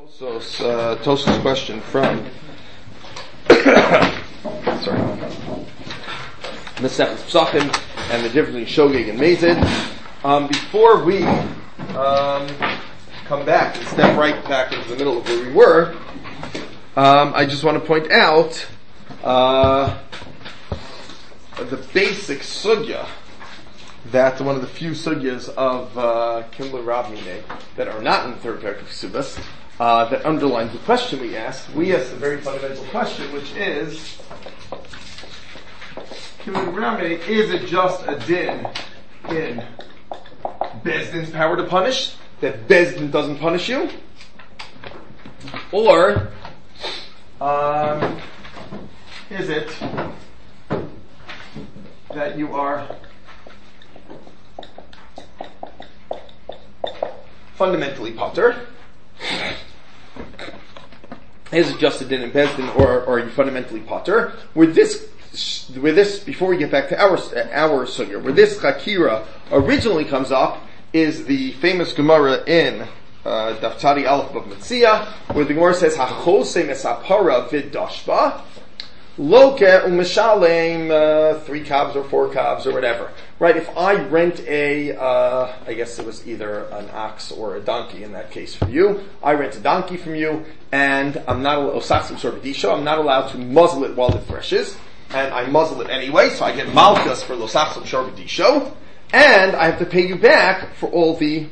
Tosos question from Masechet Pesachim and the difference between Shogeg and Mazid. Before we come back and step right back into the middle of where we were, I just want to point out the basic sugya. That's one of the few sugyas of Kimler Rav Minei that are not in the third parak of Kesubos that underlines the question we asked. We asked a very fundamental question, which is, Kimler Rav Minei, is it just a din in Bezdin's power to punish, that Bezdin doesn't punish you? Or is it that you are fundamentally potter? Is it just a din in Bezdin, or are you fundamentally potter? With this, before we get back to our sugya, where this chakira originally comes up is the famous Gemara in Daf Tzadi Aleph of Metzia, where the Gemara says, "Hachose mesapara vidashba loke u'mishalem 3 calves or 4 calves or whatever." Right? If I rent I guess it was either an ox or a donkey in that case for you. I rent a donkey from you, and I'm not allowed to muzzle it while it threshes, and I muzzle it anyway, so I get malchus for losachsim sharbadisho, and I have to pay you back for all the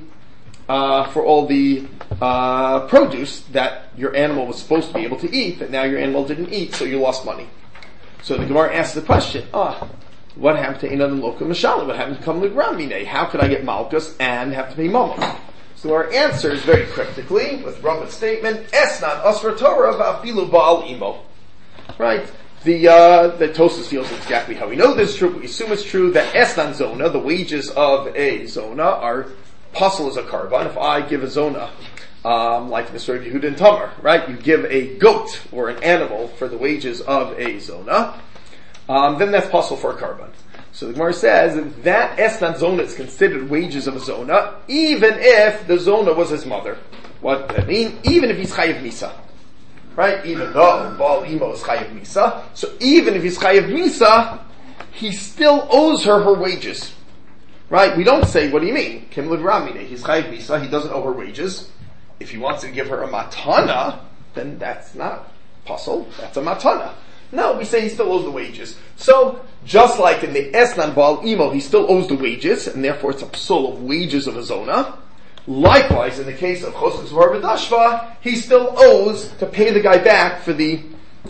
produce that your animal was supposed to be able to eat, that now your animal didn't eat, so you lost money. So the Gemara asks the question, what happened to Einan Loka Mashallah? What happened to Kamlig Ramine? How could I get Malkus and have to pay Mama? So our answer is very cryptically, with Rambam's statement, Esnan Asra Torah Va'afilu Baal Imo. Right? The Tosos feels exactly how we know this is true, but we assume it's true that Esnan Zona, the wages of a Zona, are puzzle as a carbon. If I give a Zona, like the story of Yehuda and Tamar, right? You give a goat or an animal for the wages of a Zona, then that's puzzle for a carbon. So the Gemara says that Esnan Zona is considered wages of a Zona, even if the Zona was his mother. What does that mean? Even if he's Chayiv Misa. Right? Even though Baal Imo is Chayiv Misa, so even if he's Chayiv Misa, he still owes her wages. Right? We don't say, what do you mean? Kimlid Ramine, he's Chayiv Misa, he doesn't owe her wages. If he wants to give her a matana, then that's not puzzle, that's a matana. No, we say he still owes the wages. So, just like in the Esnan Baal Imo, he still owes the wages, and therefore it's a psul of wages of a Zona. Likewise, in the case of Chosek Zvar B'Dashva, he still owes to pay the guy back for the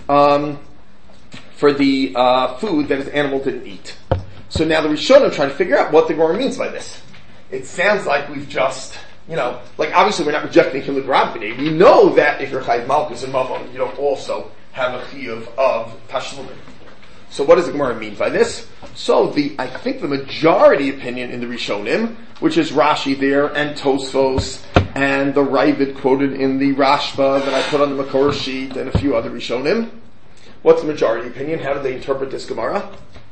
food that his animal didn't eat. So now the Rishonim are trying to figure out what the Gemara means by this. It sounds like we've just, like obviously we're not rejecting Kimlik Rabbini. We know that if you're Chayiv Malkus and Mamon, you don't also have a chiyuv of Tashlumin. So what does the Gemara mean by this? So I think the majority opinion in the Rishonim, which is Rashi there, and Tosfos, and the Ravid quoted in the Rashba that I put on the Makor sheet, and a few other Rishonim. What's the majority opinion? How do they interpret this Gemara?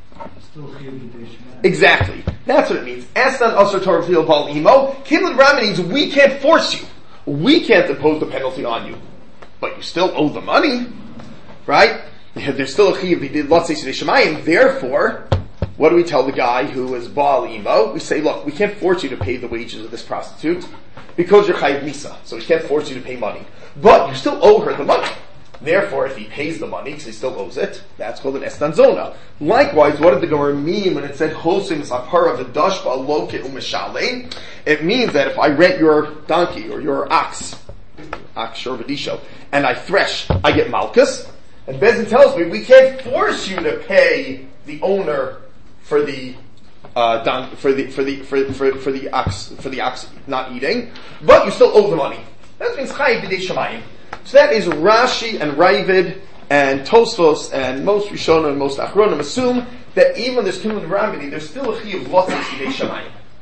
Exactly. That's what it means. Esnan Asr Torah Fil Bal Imo. Kimlid Ram means we can't force you. We can't impose the penalty on you. But you still owe the money. Right? There's still a chiyuv. He did lots of shemayim. Therefore, what do we tell the guy who is Baal Imo? We say, look, we can't force you to pay the wages of this prostitute because you're chayiv misa. So we can't force you to pay money. But you still owe her the money. Therefore, if he pays the money, because he still owes it, that's called an Esnan Zona. Likewise, what did the Gemara mean when it said, Chosim Sapara V'Dashba Loke U'Mishalei? It means that if I rent your donkey or your ox or Vadisho, and I thresh, I get Malchus. And Bezdin tells me, we can't force you to pay the owner for the ox not eating, but you still owe the money. That means Chayiv B'dei Shemayim. So that is Rashi and Ravid and Tosfos and most Rishonim and most Achronim assume that even when there's Kimlid Ramini, there's still a chiyuv lots of B'dei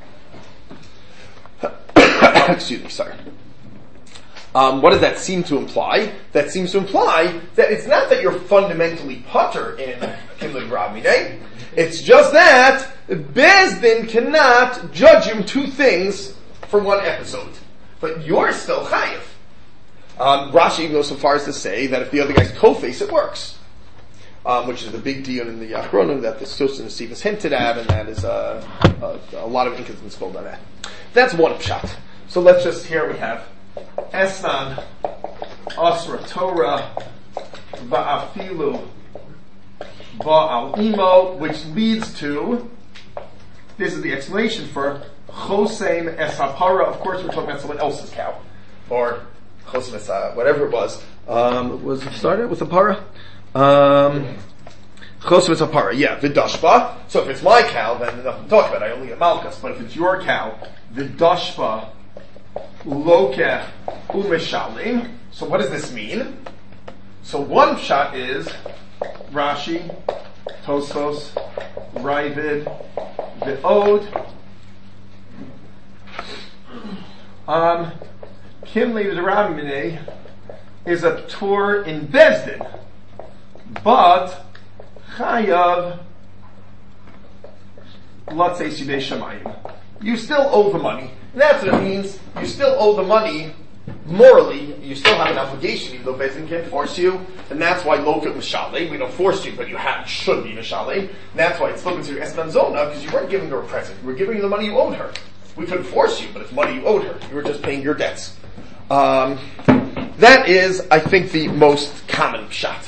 Shemayim. Excuse me, sorry. What does that seem to imply? That seems to imply that it's not that you're fundamentally putter in Kimlid Ramini. It's just that Bezdin cannot judge him 2 things for 1 episode. But you're still chayiv. Rashi even goes so far as to say that if the other guy's co-face, it works. Which is the big deal in the Achronim that the Stos and the Stevens hinted at, and that is a lot of inconsistence called on that. That's one pshat. So let's just, here we have Esnan Asra Torah Va'afilu Va'al Imo, which leads to, this is the explanation for Chosein Es HaPara. Of course we're talking about someone else's cow. Or Chosein Es whatever it was. Was it started with a para? Chosein Es HaPara, yeah, Vidashba. So if it's my cow, then nothing to talk about, I only get Malchus. But if it's your cow, Vidashba Loke Umeshalim. So what does this mean? So one shot is Rashi, Tosfos, Ravid, the Ode. Kim Levi Ramine is a tour in Bezdin, but Chayav Latzei Sidei Shamayim. You still owe the money. And that's what it means. You still owe the money morally. You still have an obligation, even though Bezdin can't force you. And that's why Loket Mishalei. We don't force you, but you should be Mishalei. And that's why it's still considered Esnan Zona, because you weren't giving her a present. You were giving her the money you owed her. We couldn't force you, but it's money you owed her. You were just paying your debts. That is, I think, the most common pshat.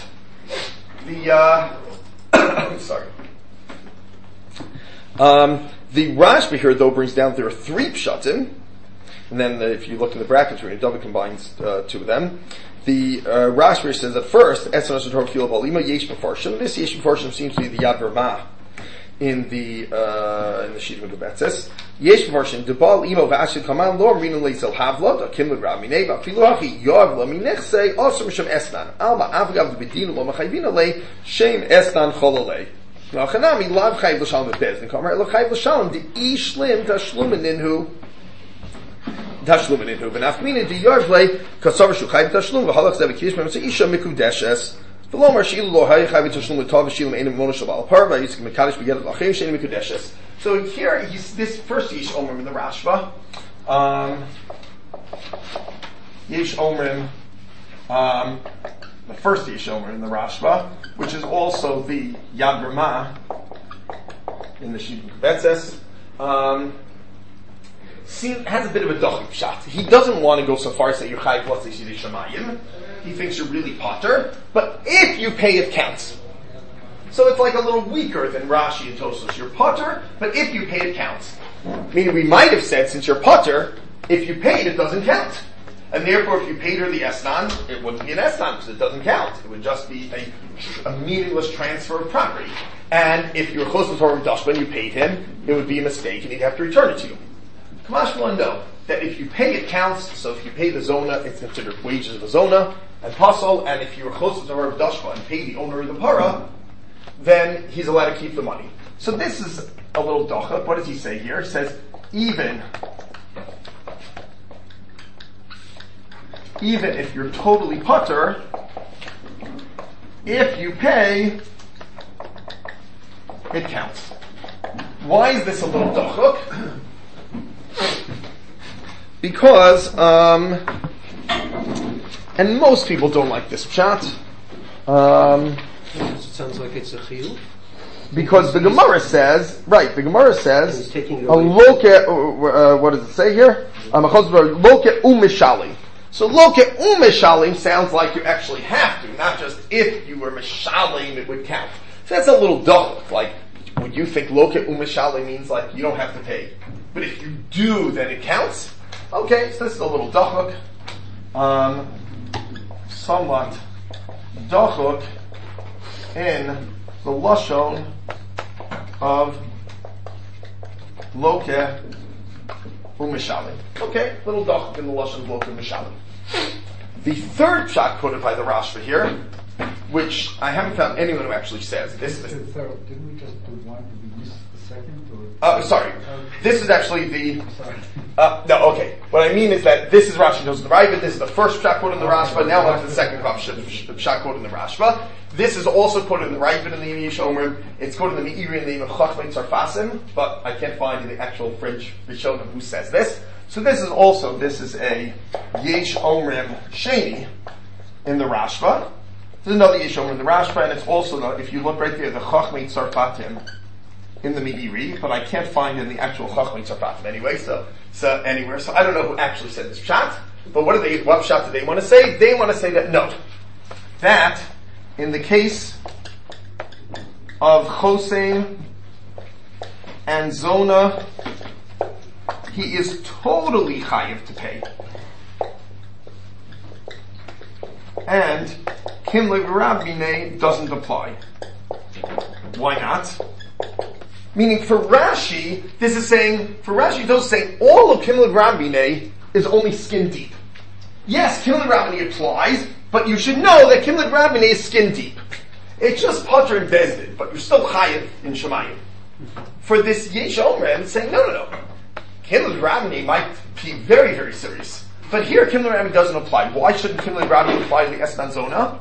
The Rashba here, though, brings down there are three pshatim, and then if you look in the brackets, where David combines two of them. The Rashba says at first, this Yesh Mefarshim seems to be the Yad Ramah in the Shidduch Gebetzes. Yesh Mefarshim Debal Imo VaAshid Kaman Lo Amrinu Leisel Havla Dakim LeRamine VaFilu Hachi Yav LaMinechse Also Mishem Esnan Alma Avgav Bedin Lo Machayvina Le Shem Esnan Cholale. Now Chanami Lav Chayv L'Shalom Bezdin Kamer Lo Chayv L'Shalom Di Ishlim Tashlumeninhu Tashlumeninhu V'Nafmina Di Yarvle Kasav Shu Chayv Tashlum V'Halach Zev Kish Mem Se Isha Mikudeshes V'Lomar Shilu Lo Hay Chayv Tashlum L'Tav V'Shilim Einim Mona Shabal Parva Yisik Mekadosh B'Yedet L'Achim Shein Mikudeshes. So here, this first Yesh Omrim in the Rashba, Yesh Omrim, the first Yesh Omrim in the Rashba, which is also the Yad Ramah in the Shidduch Gebetzes, has a bit of a dachik shot. He doesn't want to go so far as say you're Chayv Latzei Sidei Shamayim. He thinks you're really potter, but if you pay, it counts. So it's like a little weaker than Rashi and Tosfos. You're potter, but if you pay, it counts. Meaning we might have said, since you're potter, if you paid, it doesn't count. And therefore, if you paid her the esnan, it wouldn't be an esnan, because it doesn't count. It would just be a meaningless transfer of property. And if you were close to Torah Dashba and you paid him, it would be a mistake, and he'd have to return it to you. Kamash will know that if you pay, it counts. So if you pay the zona, it's considered wages of a zona, and pasol, and if you were close to Torah Dashba and paid the owner of the para, then he's allowed to keep the money. So this is a little docha. What does he say here? He says, even if you're totally putter, if you pay, it counts. Why is this a little dochuk? Because, and most people don't like this pshat. It sounds like it's a chiyuv. Because the Gemara says, right, the Gemara says, a loke, what does it say here? Loke umishali. So loke umishali sounds like you actually have to, not just if you were mishalim it would count. So that's a little dull. Like, would you think loke umishali means like you don't have to pay? But if you do, then it counts? Okay, so this is a little dachuk. Somewhat dachuk in the lashon of loke u'mishalim. Okay, little dachuk in the lashon of loke u'mishalim. The third shot quoted by the Rashba here, which I haven't found anyone who actually says this. Didn't we just do one? Did we miss the second? Sorry. This is actually the. No, okay. What I mean is that this is Rashi knows the Ravid. This is the first pshat quote in the Rashba. Now on to the second pshat quote in the Rashba. This is also quoted in the Ravid in the Yesh Omrim. It's quoted in the Meiri in the name of Chachmei Tzarfasim, but I can't find in the actual French Rishonim who says this. So this is a Yesh Omrim Sheni in the Rashba. There's another Yesh Omrim in the Rashba, and it's also, if you look right there, the Chachmei Tzarfatim in the Meiri, but I can't find in the actual Chachmei Tzarfatim anyway, so anywhere. So I don't know who actually said this pshat, but what pshat do they want to say? They want to say that no. That, in the case of Chosein and Zona, he is totally chayiv to pay. And Kimle V'Rabine doesn't apply. Why not? Meaning for Rashi, does say all of Kimle V'Rabine is only skin deep. Yes, Kimle V'Rabine applies, but you should know that Kimle V'Rabine is skin deep. It's just Potter and Bezdin, but you're still chayiv in Shemayim. For this Yesh Omrim, it's saying no. Kimle V'Rabine might be very, very serious. But here, Kimle V'Rabine doesn't apply. Why shouldn't Kimle V'Rabine apply to the Esnan Zona?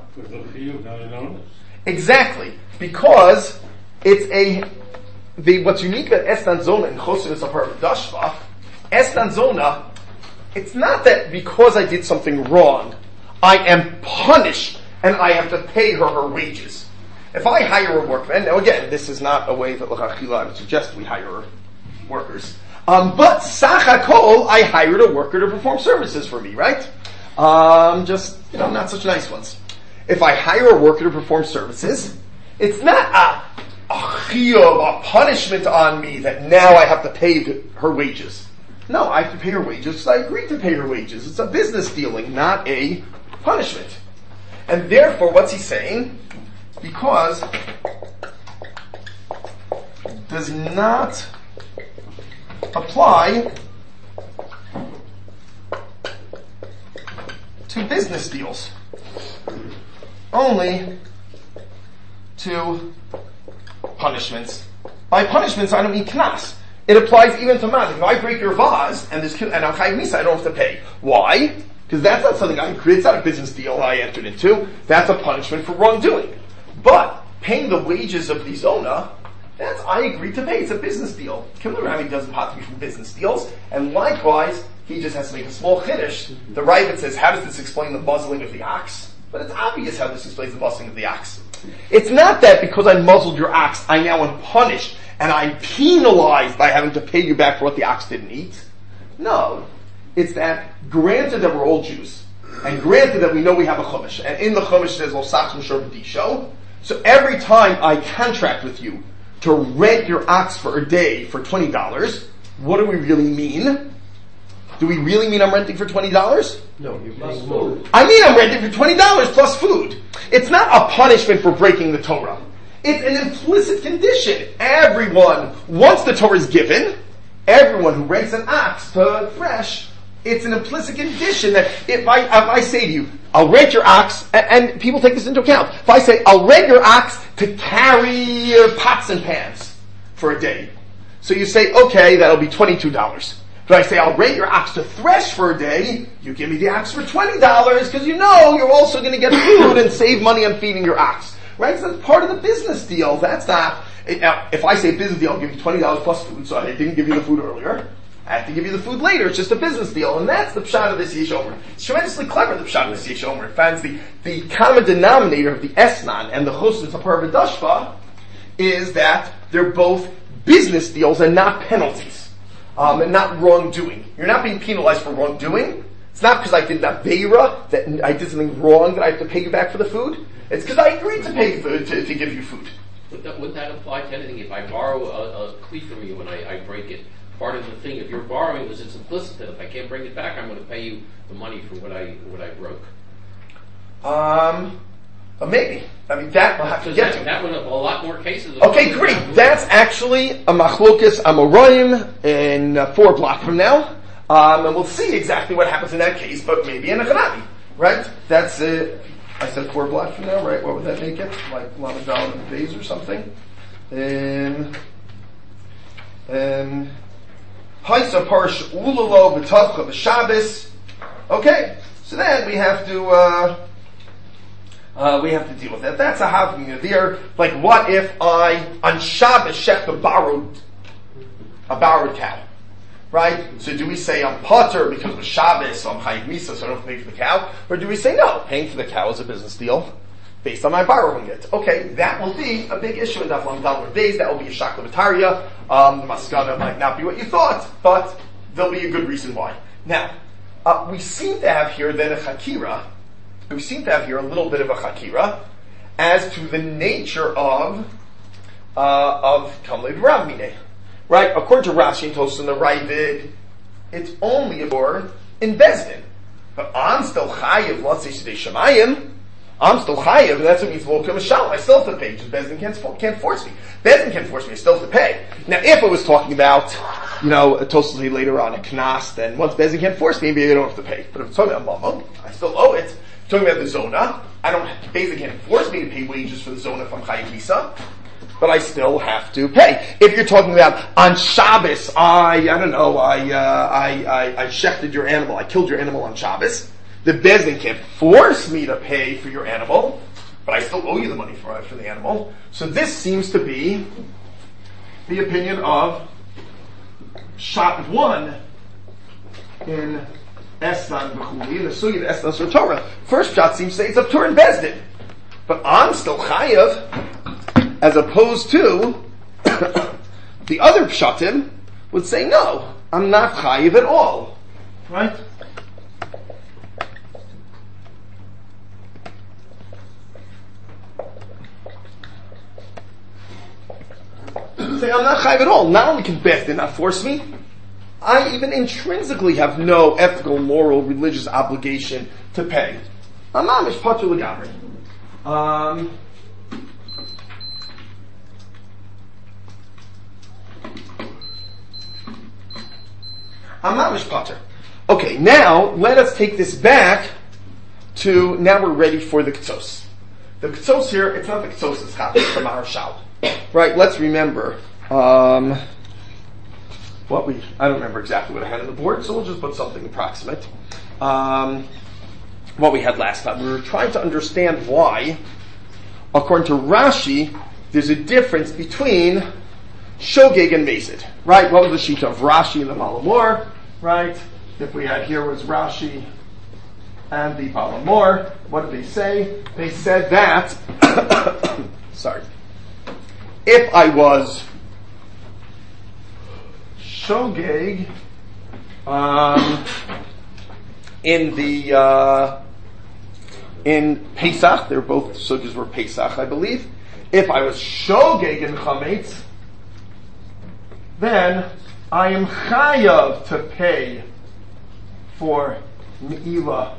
Exactly. Because it's what's unique about Esnan Zona and Chosin is a part of Dashva. Esnan Zona, it's not that because I did something wrong, I am punished and I have to pay her wages. If I hire a workman, now again, this is not a way that L'chachila I would suggest we hire workers. But Sachakol, I hired a worker to perform services for me, right? Just, not such nice ones. If I hire a worker to perform services, it's not a chiyuv, a punishment on me that now I have to pay her wages. No, I have to pay her wages because I agreed to pay her wages. It's a business dealing, not a punishment. And therefore, what's he saying? Because does not apply to business deals. Only to punishments. By punishments, I don't mean knas. It applies even to mazik. If I break your vase and I'm chayiv misa, I don't have to pay. Why? Because that's not something I created. It's not a business deal I entered into. That's a punishment for wrongdoing. But paying the wages of the zona, that's I agreed to pay. It's a business deal. Kimle V'Rabine doesn't have to be from business deals, and likewise, he just has to make a small chiddush. The Ravid says, how does this explain the muzzling of the ox? But it's obvious how this explains the muzzling of the ox. It's not that because I muzzled your ox, I now am punished and I'm penalized by having to pay you back for what the ox didn't eat. No. It's that, granted that we're all Jews, and granted that we know we have a chumash, and in the chumash it says, L'sach Mishor B'disho, so every time I contract with you to rent your ox for a day for $20, what do we really mean? Do we really mean I'm renting for $20? No, you're paying more. I mean I'm renting for $20 plus food. It's not a punishment for breaking the Torah. It's an implicit condition. Everyone, once the Torah is given, everyone who rents an ox to fresh, it's an implicit condition that if I say to you, I'll rent your ox, and people take this into account. If I say, I'll rent your ox to carry your pots and pans for a day. So you say, okay, that'll be $22. If I say, I'll rent your ox to thresh for a day, you give me the ox for $20, because you know you're also going to get food and save money on feeding your ox. Right? So that's part of the business deal. That's not, if I say business deal, I'll give you $20 plus food, so I didn't give you the food earlier. I have to give you the food later. It's just a business deal. And that's the pshat of this Yesh Omer. It's tremendously clever, the pshat of this Yesh Omer. It finds the common denominator of the Esnan and the Chosn Tzapar V'Dashva is that they're both business deals and not penalties. And not wrongdoing. You're not being penalized for wrongdoing. It's not because I did that Beira, that I did something wrong that I have to pay you back for the food. It's because I agreed to pay you to give you food. Would that apply to anything? If I borrow a cleat from you and I break it, part of the thing, if you're borrowing, is it's implicit that if I can't bring it back, I'm going to pay you the money for what I broke. Maybe. I mean, that we'll have to get to. That would have a lot more cases. Okay, great. That's actually a machlokas amoraim in 4 blocks from now. And we'll see exactly what happens in that case, but maybe in a Chanavi. Right? That's I said 4 blocks from now, right? What would that make it? Like Lamadal and days or something? Haisa Parsh Ulalo B'Tavcha B'Shabbos. Okay, so then we have to deal with that. That's a having there. Like, what if I on Shabbos shech a borrowed cow? Right? So do we say I'm potter because it was Shabbos, so I'm chayiv misa, so I don't have to pay for the cow? Or do we say no, paying for the cow is a business deal based on my borrowing it? Okay, that will be a big issue in Daf Lamed Daled days. That will be a shakla b'tarya. The maskana might not be what you thought, but there'll be a good reason why. Now, we seem to have here then a chakira. We seem to have here a little bit of a chakira as to the nature of Kamlei Ramine. Right? According to Rashi and Tosfos and the Ravid, it's only for in Bezdin. But I'm still chayiv, let's say Shidei Shemayim, I'm still chayiv, and that's what means Loka Mishalem. I still have to pay, just Bezdin can't force me. Bezdin can't force me, I still have to pay. Now, if it was talking about, Tosfos later on, a Knas, then once Bezdin can't force me, maybe I don't have to pay. But if it's talking about Mamon, I still owe it. If it's talking about the Zona, Bezdin can't force me to pay wages for the Zona if I'm chayiv Misa, but I still have to pay. If you're talking about on Shabbos, I shechted your animal, I killed your animal on Shabbos, the Bezdin can't force me to pay for your animal, but I still owe you the money for the animal. So this seems to be the opinion of Shat 1 in Estan B'chuli, in the Sugi of Estan Sur Torah. First Shat seems to say it's up to her in Bezdin, but I'm still chayav, as opposed to the other pshatim would say, no, I'm not chayiv at all. Right? Say, I'm not chayiv at all. Not only can Bezdin not force me, I even intrinsically have no ethical, moral, religious obligation to pay. I'm mamish patur l'gamri. I'm not mishpater. Okay, now let us take this back to, now we're ready for the Ketzos. The Ketzos here, it's not the Ketzos that's happening, it's the Maharshal. Right, let's remember, I don't remember exactly what I had on the board, so we'll just put something approximate. What we had last time. We were trying to understand why, according to Rashi, there's a difference between Shogeg and Mazid, right? What was the sheet of Rashi and the Malamor, right? If we had here was Rashi and the Malamor, what did they say? They said that, if I was Shogeg, in Pesach, they're both sugyas were Pesach, I believe. If I was Shogeg in Chametz, then I am chayav to pay for Me'ilah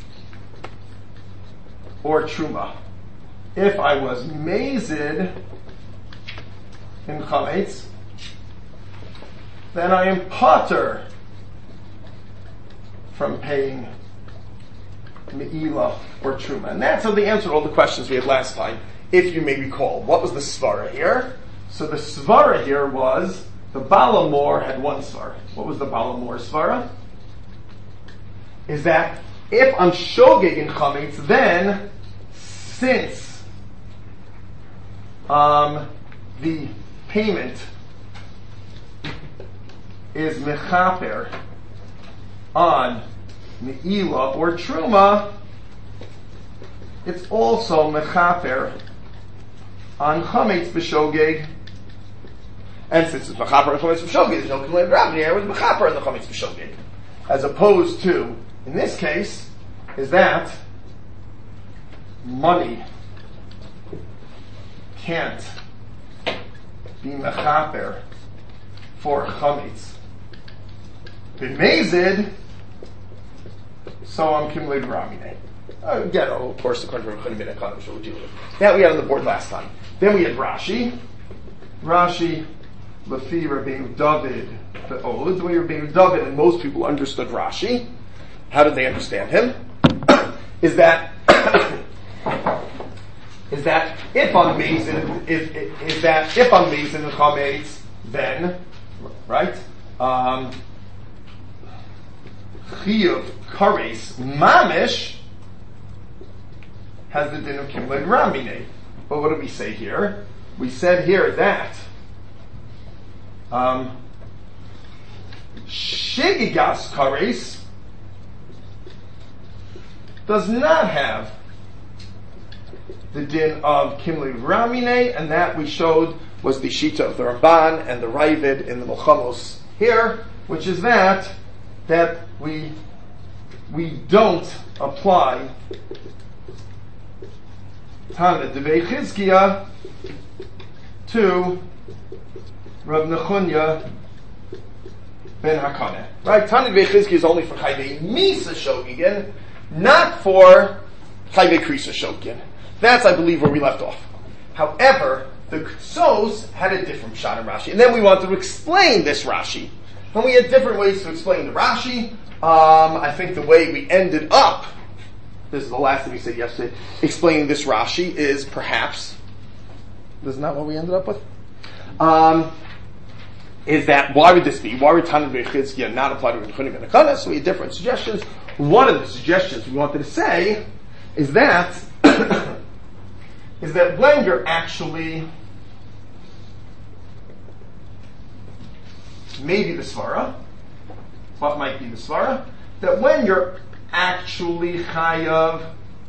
or Truma. If I was Mazid in Chametz, then I am potter from paying Me'ilah or Truma. And that's how they answered all the questions we had last time, if you may recall. What was the svara here? So the svara here was, the Balamor had one svara. What was the Balamor svara? Is that if I'm shogeg in chametz, then since the payment is mechaper on me'ilah or truma, it's also mechaper on chametz b'shogeg. And since it's mechaper on chametz b'shogeg, there's no complaint of Rabbi here with mechaper on the chametz b'shogeg. As opposed to, in this case, is that money can't be mechaper for chametz b'mezid, so I'm kimlei d'ramine. Again, of course, the country of Chanim ben Echad, which we'll deal with. That we had on the board last time. Then we had Rashi. Rashi, Lefi Rabbeinu David, the way Rabbeinu David and most people understood Rashi. How did they understand him? Is that if I'm Mazin, if I'm Mazin and Chametz, then right? Chiyuv Kares Mamish has the din of Kimlei Ramine. But what do we say here? We said here that Shigigas kares does not have the din of Kimli Ramine, and that we showed was the Shita of the Ramban and the Ravid in the Milchamos here, which is that we don't apply Tana Devei Chizkiya to Rav Nechunya ben Hakaneh. Right? Tana Devei Chizkiya is only for Chayvei Misa Shogigin, not for Chayvei Krisa Shogigin. That's, I believe, where we left off. However, the Ktsos had a different shot in Rashi, and then we wanted to explain this Rashi. And we had different ways to explain the Rashi. I think the way we ended up, this is the last thing we said yesterday, explaining this Rashi is perhaps, this is not what we ended up with, is that, why would this be? Why would Tana Devei Chizkiya not apply to Rechunim and Hakanah? So we had different suggestions. One of the suggestions we wanted to say is that when you're actually, maybe the Svara, what might be the Svara, that when you're actually Chayav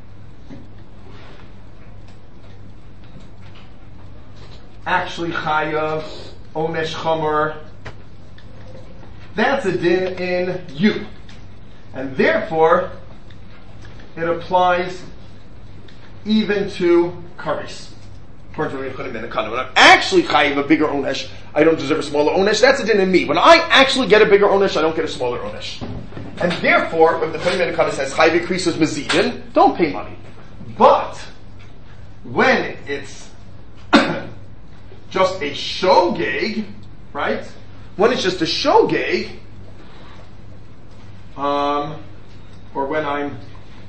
Onesh Chomer, that's a din in you. And therefore, it applies even to kares. When I'm actually chayiv a bigger onesh, I don't deserve a smaller onesh. That's a din in me. When I actually get a bigger onesh, I don't get a smaller onesh. And therefore, when the Kohen Menachana says chayiv krisos mezidin, don't pay money. But when it's just a shogeg, right? When it's just a shogeg, or when I'm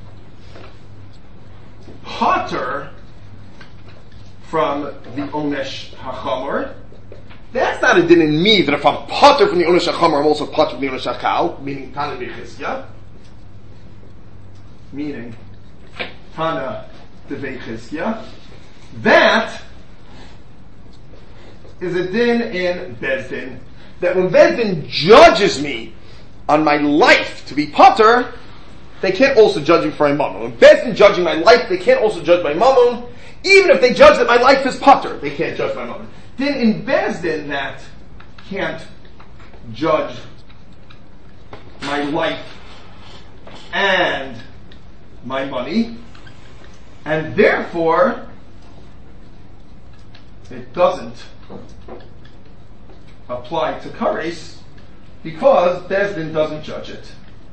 pater from the Onesh HaChamor, that's not a din in me that if I'm pater from the Onesh HaChamor, I'm also pater from the Onesh HaKal, meaning Tana Devei Chizkiya, meaning Tana Devei Chizkiya. That is a din in Bezdin, that when Bezdin judges me on my life to be pater, they can't also judge me for my mammon. When Bezdin judging my life, they can't also judge my mammon. Even if they judge that my life is pater, they can't judge my mammon. Then in Bezdin, that can't judge my life and my money, and therefore it doesn't apply to kares because Bezdin doesn't judge it.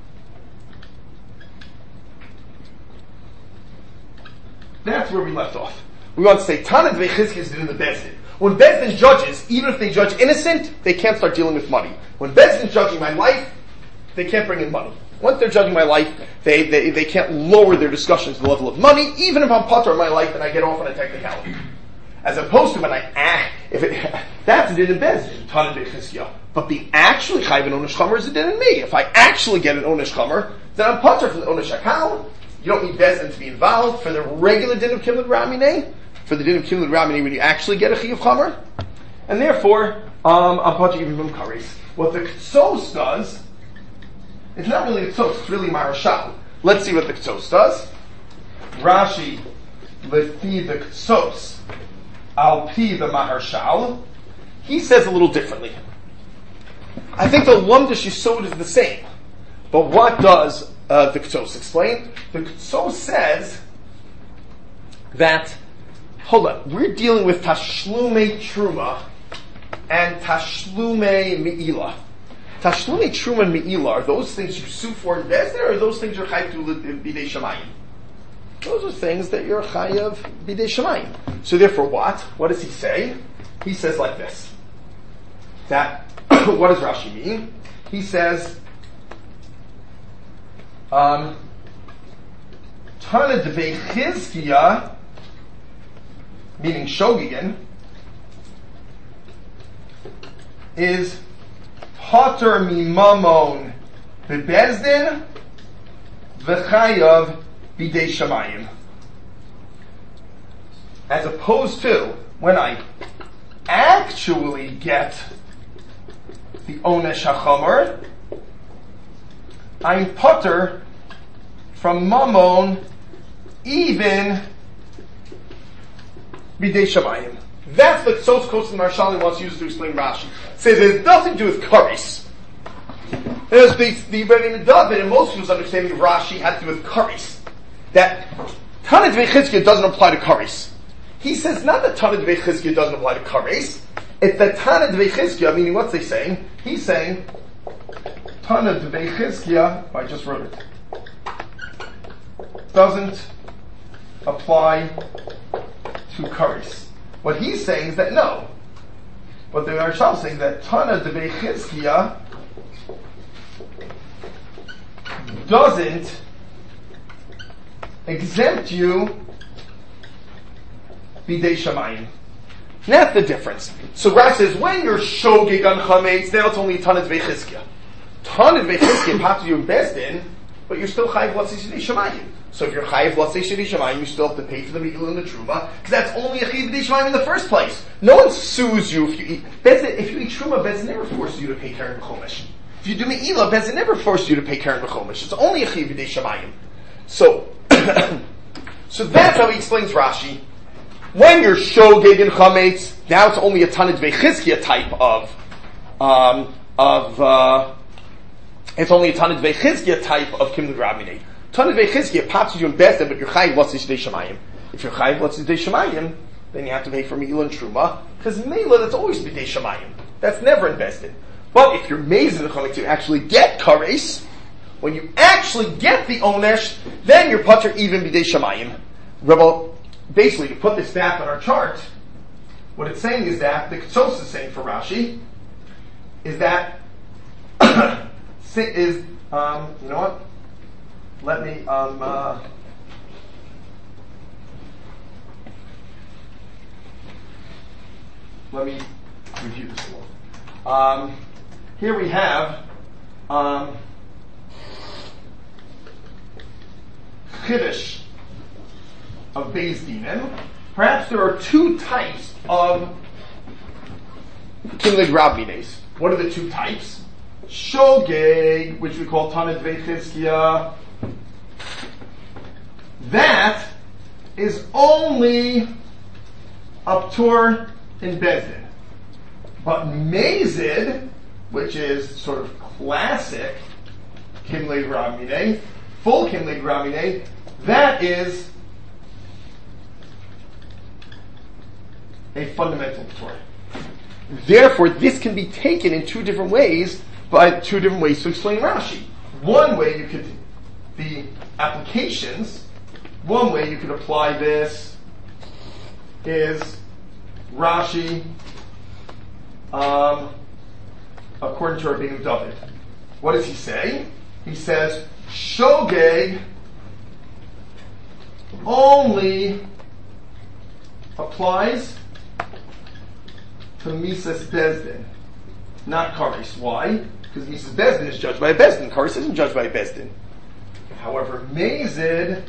That's where we left off. We want to say Tana Devei Chizkiya is in the Bezdin. When Bezdin judges, even if they judge innocent, they can't start dealing with money. When Bezdin is judging my life, they can't bring in money. Once they're judging my life, they can't lower their discussion to the level of money, even if I'm pater in my life and I get off on a technicality. As opposed to when that's a din in Bezdin, Tana Devei Chizkiya. But the actually chayv an onesh chomer is a din in me. If I actually get an onesh chomer, then I'm pater from the onesh hakal. You don't need Bezdin to be involved for the regular din of Kimlid Ramine, for the din of Kimlid Ramine when you actually get a chiyuv chomer, and therefore I'm pater even from kares. What the Ktsos does, it's not really the Ktsos, it's really Marashal. Let's see what the Ktsos does. Rashi, lefi the Ktsos, al pi the Maharshal, he says a little differently. I think the Lumdish Yisod is the same, but what does the Ktsos explain? The Ktsos says that, hold on, we're dealing with Tashlume Truma and Tashlume Me'ila. Tashlume Truma and Me'ila, are those things you sue for in Bezdin, or are those things you're chayav to bidei shamayim? Those are things that you're chayav bidei shamayim. So therefore what? What does he say? He says like this. That, what does Rashi mean? He says, Tana Devei Chizkiya, meaning Shogigin, is pater mimamon bebezdin v'chayav bidei shamayim. As opposed to when I actually get the onesh hachomer, I'm potter from mamon even b'dei shamayim. That's what Sos Kos and Marshali wants to use to explain Rashi. Says it has nothing to do with karis. There's the David and most people's understanding of Rashi had to do with karis. That Tanit Vechizkiah doesn't apply to karis. He says not that Tanit Vechizkiah doesn't apply to karis. It's that Tanit Vechizkiah, meaning what's he saying? He's saying Tanit Vechizkiah, I just wrote it, doesn't apply to karis. What he's saying is that no. What the Marshal is saying is that Tana de Bechizkiah doesn't exempt you b'dei shamayim. That's the difference. So Rashi says when you're shogeg on chametz, now it's only Tana de Bechizkiah. Tana de Bechizkiah pops you in Bezdin, but you're still chayiv l'tzei shidei shamayim. So if you're chayiv l'tzei shidei shamayim, you still have to pay for the meal and the truma, because that's only a chayiv b'dei shamayim in the first place. No one sues you if you eat. If you eat truma, Bezdin never forces you to pay keren b'chomesh. If you do me'ilah, Bezdin never forces you to pay keren b'chomesh. It's only a chayiv b'dei shamayim. So, so that's how he explains Rashi. When you're shogeg and chametz, now it's only a Tanit Vechizkiah type it's only a Tanit Vechizkiah type of Kimli Rabminei. Tanit Vechizkiah pops you in Bezdin, but you're chayiv l'tzei shidei shamayim. If you're chayiv l'tzei shidei shamayim, then you have to pay for me'ilah and truma, because me'ilah that's always b'dei shamayim. That's never in Bezdin. But if you're mezid chametz, you actually get kares. When you actually get the onesh, then you're pater even b'dei shamayim. Rebel, basically, to put this back on our chart, what it's saying is that the Ketsos is saying for Rashi is that you know what? Let me review this a little. Here we have Chiddush of Beis Dinim. Perhaps there are two types of Kimlig Rabbines. What are the two types? Shogeg, which we call Tanit Vechizkiah. That is only Uptur in Bezdin. But Mezid, which is sort of classic Kimlig Rabbine, full Kimlig Rabbine, that is a fundamental Torah. Therefore, this can be taken in two different ways, by two different ways to explain Rashi. One way you could, the applications, one way you could apply this is Rashi, according to Rabbeinu David. What does he say? He says, Shogeg only applies to Mises Bezdin, not Kares. Why? Because Mises Bezdin is judged by a Bezdin. Kares isn't judged by a Bezdin. However, Mezid,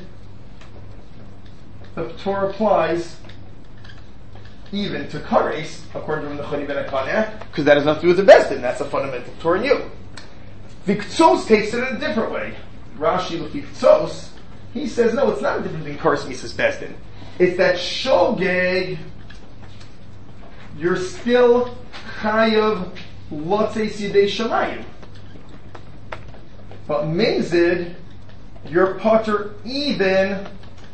the Torah applies even to Kares, according to the Choni ben Akaneh, because that has nothing to do with the Bezdin. That's a fundamental Torah in you. The Ktsos takes it in a different way. Rashi, the Ktsos, he says, no, it's not a difference between Kares and Mises Bezdin. It's that Shogeg, you're still chayav l'tzei shidei shamayim. But Mezid, you're pater even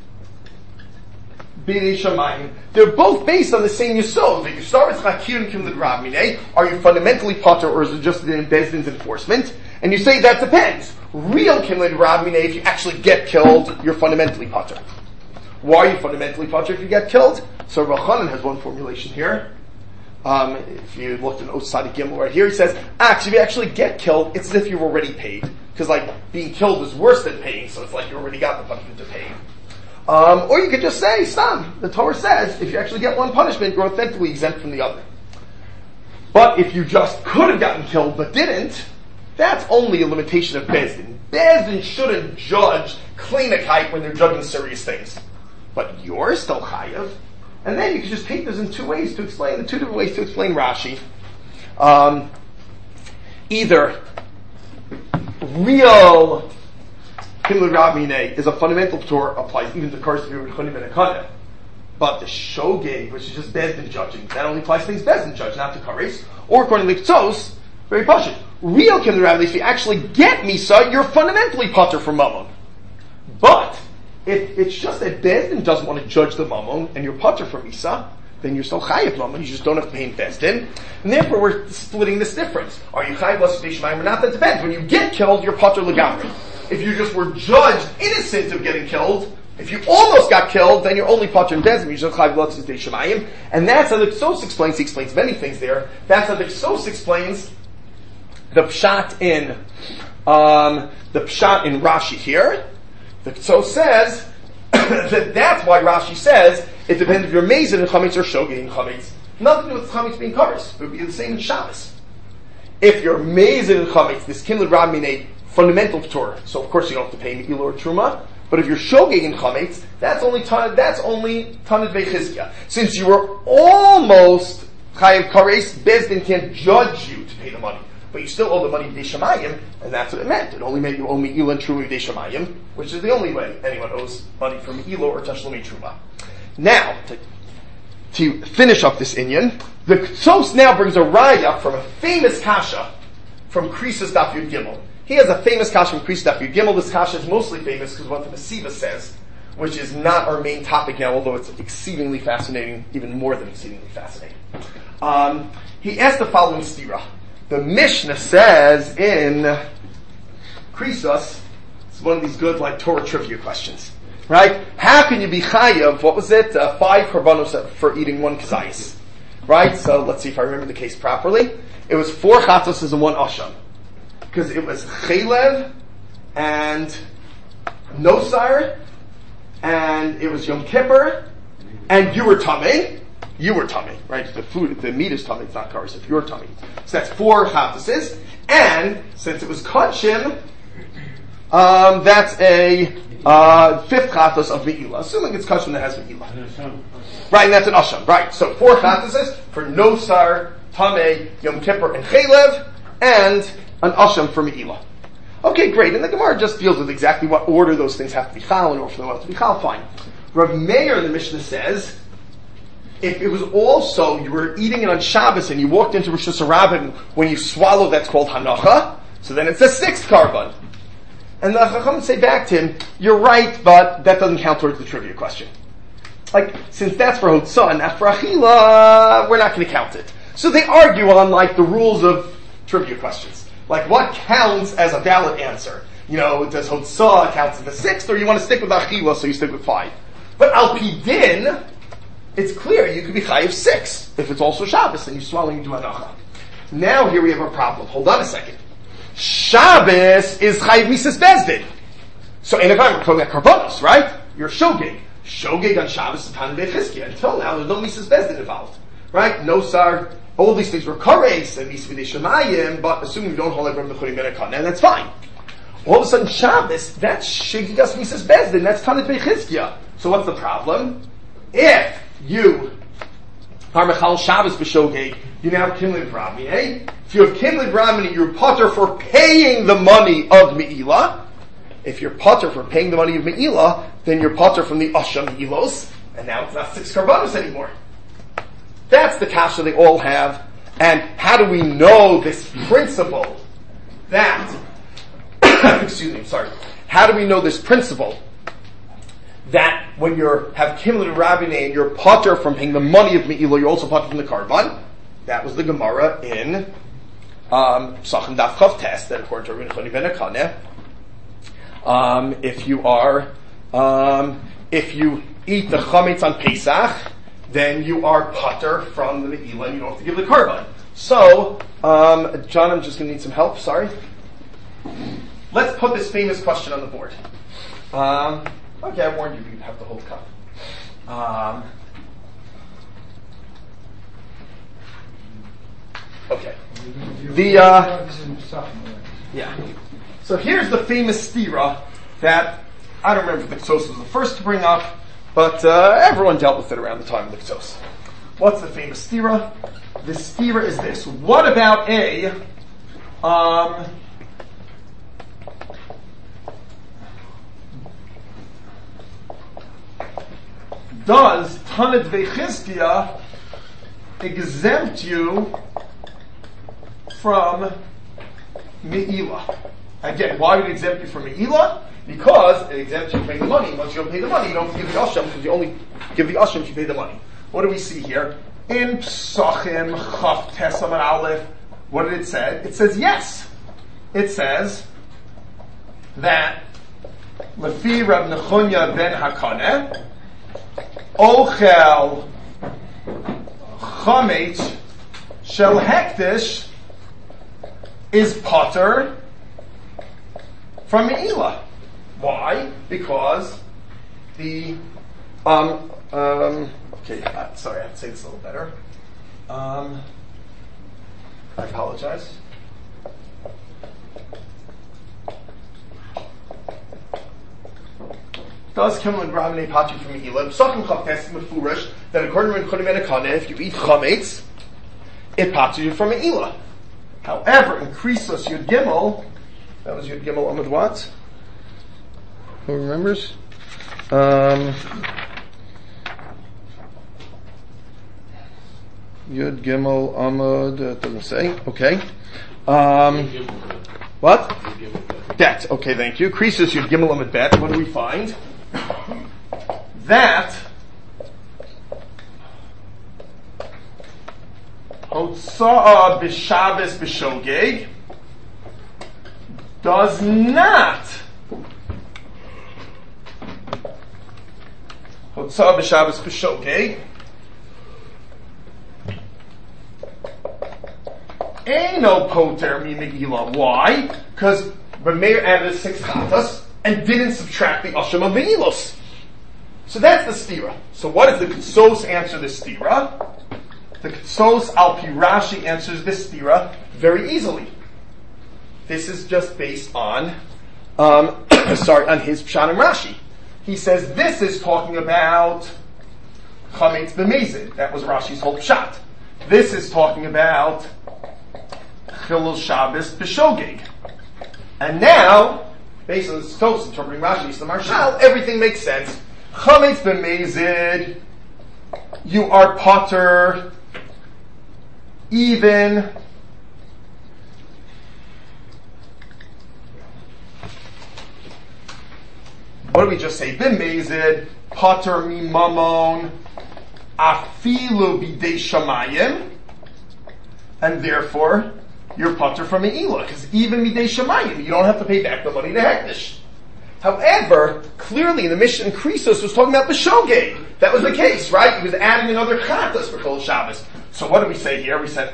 b'dei shamayim. They're both based on the same yisod. If you start with Chakir and Kimlik Rabminei, are you fundamentally pater or is it just in Bezdin's enforcement? And you say that depends. Real Kimlik Rabminei, if you actually get killed, you're fundamentally pater. Why are you fundamentally pater if you get killed? So Rav Chanan has one formulation here. If you looked at Osadi Gimel right here, he says, if you actually get killed, it's as if you've already paid. Because being killed is worse than paying, so it's like you already got the punishment to pay. Or you could just say, Stam, the Torah says, if you actually get one punishment, you're authentically exempt from the other. But if you just could have gotten killed but didn't, that's only a limitation of Bezdin. Bezdin shouldn't judge Kleinakite when they're judging serious things. But you're still chayav. And then you can just take this in two ways to explain, the two different ways to explain Rashi. either real Kimli Rabmine is a fundamental Torah, applies even to cars to Chunim and Akana. But the Shogeg, which is just Bezdin judging, that only applies to things Bezdin judge, not to Kares. Or according to Liktzos, very pashut. Real Kimli Rabmine, if you actually get Misa, you're fundamentally Potter from Mammon. But if it's just that Bezdin doesn't want to judge the Mammon, and you're Potter from Misa, then you're still Chayav Mammon, you just don't have to pay in Bezdin. And therefore we're splitting this difference. Are you Chayav L'Sei Shemayim or not? That depends. When you get killed, you're Potter L'Gamri. If you just were judged innocent of getting killed, if you almost got killed, then you're only Potter in Bezdin, you're just Chayav L'Sei Shemayim. And that's how the Ksos explains, he explains many things there, that's how the Ksos explains the Pshat in Rashi here. The Ksos says, that's why Rashi says, it depends if you're Mazin in Chametz or Shogeg in Chametz. Nothing to do with Chametz being covers. It would be the same in Shabbos. If you're Mazin in Chametz, this Kimli Rabmine fundamental Torah, so of course you don't have to pay Me'ila or Truma. But if you're Shogeg in Chametz, that's only Tanit Vechizkia. Since you were almost Chayav Kares, Bezdin can't judge you to pay the money. But you still owe the money to Shemayim, and that's what it meant. It only meant you owe Me'ila and Truma Yidei Shemayim, which is the only way anyone owes money for Me'ila or Tashlumi Truma. Now, to finish up this inyan, the Ksos now brings a raya from a famous kasha from Krisus Daf Yud Gimel. He has a famous kasha from Krisus Daf Yud Gimel. This kasha is mostly famous because what the Mesiva says, which is not our main topic now, although it's exceedingly fascinating, even more than exceedingly fascinating. He asked the following stira. The Mishnah says in Krisus, it's one of these good like Torah trivia questions, right? How can you be chayav, what was it, 5 korbanos for eating 1 kazayis, right? So let's see if I remember the case properly. It was 4 chatzos and 1 asham. Because it was chaylev and nosar, and it was Yom Kippur, and you were tamei. You were tummy, right? The meat is tummy, it's not kares, if you're tummy. So that's 4 chatzos, and since it was kachim, that's a 5th chatzos of me'ila, assuming it's kachim that has me'ila. Right, and that's an asham, right? So 4 chatzos for nosar, tamei, Yom Kippur, and chaylev, and an asham for me'ila. Okay, great, and the Gemara just deals with exactly what order those things have to be chal, and or for them to be chal, fine. Rav Meir in the Mishnah says, if it was also, you were eating it on Shabbos and you walked into Rosh Hashanah when you swallow, that's called Hanacha, so then it's the 6th carbon. And the Chacham would say back to him, you're right, but that doesn't count towards the trivia question. Like, since that's for Hotzah and not for Achila, we're not going to count it. So they argue on, like, the rules of trivia questions. Like, what counts as a valid answer? You know, does Hotzah count as the 6th, or you want to stick with Achila, so you stick with 5? But Al Pidin, it's clear you could be chayiv 6 if it's also Shabbos and you swallow and you do hanacha. Now here we have a problem. Hold on a second. Shabbos is chayiv misas bezdin. So in a time we're talking about karbonos, right? You're shogeg. Shogeg on Shabbos is Tanit Vechizkia. Until now there's no misas bezdin involved, right? No sar. All these things were kares and misas v'dei shemayim, but assuming you don't hold it from the churim ben akana, and that's fine. All of a sudden Shabbos, that's shigigas misas bezdin. That's Tanit Vechizkia. So what's the problem? If you are Mechal Shabbos b'Shogeg, you now have Kimli B'Ramini. If you have Kimli B'Ramini, you're Potter for paying the money of Me'ila. If you're Potter for paying the money of Me'ila, then you're Potter from the Asham Me'ilos, and now it's not 6 karbanos anymore. That's the kasha they all have. And how do we know this principle that, how do we know this principle that when you have Kimli Rabineh and you're Potter from paying the money of Me'ila, you're also Potter from the Karban? That was the Gemara in Sachem Daf Chav Tes, that according to Rabbi Choni ben Akaneh, if you eat the Chametz on Pesach, then you are Potter from the Me'ila and you don't have to give the Karban. So, John, I'm just going to need some help, sorry. Let's put this famous question on the board. Okay, I warned you you'd have to hold cup. Okay. Yeah. So here's the famous stira that, I don't remember if the Ksos was the first to bring up, but everyone dealt with it around the time of the Ksos. What's the famous stira? The stira is this. What about a Does Tanit Vechizkiya exempt you from Me'ilah? Again, why would it exempt you from Me'ilah? Because it exempts you from paying the money. Once you don't pay the money, you don't give the Asham, because you only give the Asham if you pay the money. What do we see here? In Psachim, Chaf, Tesam, and Aleph, what did it say? It says yes. It says that Lefi Rab Nechunya ben Hakaneh, Ochel Chametz Shel Hektish is potter from Me'ilah. Why? Because the okay, sorry, I have to say this a little better. I apologize. Does Kimmel and Gramine Patri from Me'ilah? Psachim Chav Tessim Mefurish that according to Rinchunim and Akane, if you eat chametz, it patri you from Me'ilah. However, in Krisos Yud Gimel, that was Yud Gimel Amud what? Who remembers? Yud Gimel Amud, it doesn't say. Okay. What? Bet. Okay, thank you. Krisos Yud Gimel Amud Bet. What do we find? That Hotza'a b'Shabbos b'Shogeg does not Hotza'a b'Shabbos b'Shogeg Eino poter mi Me'ilah. Why? Because Rameir added 6 chatas and didn't subtract the asham of Me'ilos. So that's the stira. So what is the Ketsos answer the stira? The Ketsos al Pi Rashi answers this stira very easily. This is just based on, on his Pshat and Rashi. He says this is talking about Chametz b'Mezid. That was Rashi's whole Pshat. This is talking about Chilul Shabbos b'Shogeg. And now, based on this Ketsos interpreting Rashi, the Marshal, everything makes sense. Chametz b'Mezid, you are potter, even what do we just say? B'Mezid, potter mi mamon, afilu b'dei shamayim, and therefore you're potter from Me'ilah, because even midei shamayim, you don't have to pay back the money to Hektish. However, clearly the Mishnah in Krisos was talking about the Shogeg. That was the case, right? He was adding another chatas for Kol Shabbos. So what do we say here? We said,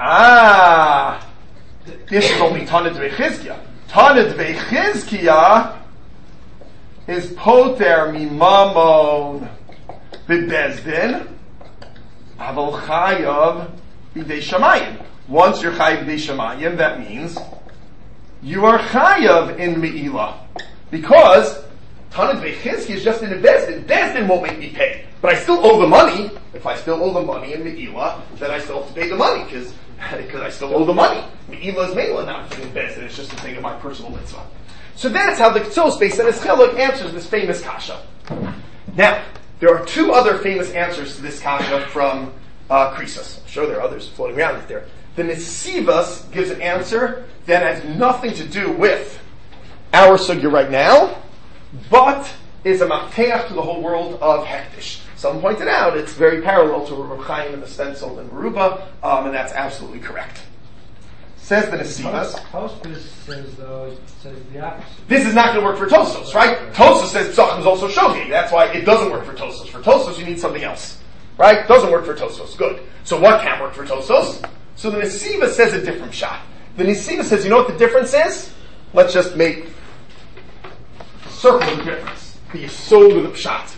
this is only Tanit Vechizkiya. Tanit Vechizkiya is poter mimamon b'bezdin aval chayav b'dei shamayim. Once you're chayav b'dei shamayim, that means you are chayav in Me'ilah. Because Tanit Vechizkiya is just in the Bezdin. Bezdin won't make me pay. But I still owe the money. If I still owe the money in Me'ilah, then I still have to pay the money because I still owe the money. Me'ilah is Me'ilah, not in Bezdin. It's just a thing of my personal mitzvah. So that's how the Ketsos, based on his chiluk, answers this famous kasha. Now, there are 2 other famous answers to this kasha from Krisos. I'm sure there are others floating around there. The Nesivos gives an answer that has nothing to do with our sugya right now, but is a mafteach to the whole world of Hektish. Someone pointed out it's very parallel to Reb Chaim and the stencil and Meruba, and that's absolutely correct. Says the Nesivos. Tosfos says the opposite. This is not going to work for Tosos, right? Tosos says Psachim is also Shogeg. That's why it doesn't work for Tosos. For Tosos, you need something else, right? Doesn't work for Tosos. Good. So what can work for Tosos? So the Nesivos says a different shot. The Nesivos says, you know what the difference is? Let's just make circle the difference. The Yesod of the Pshat.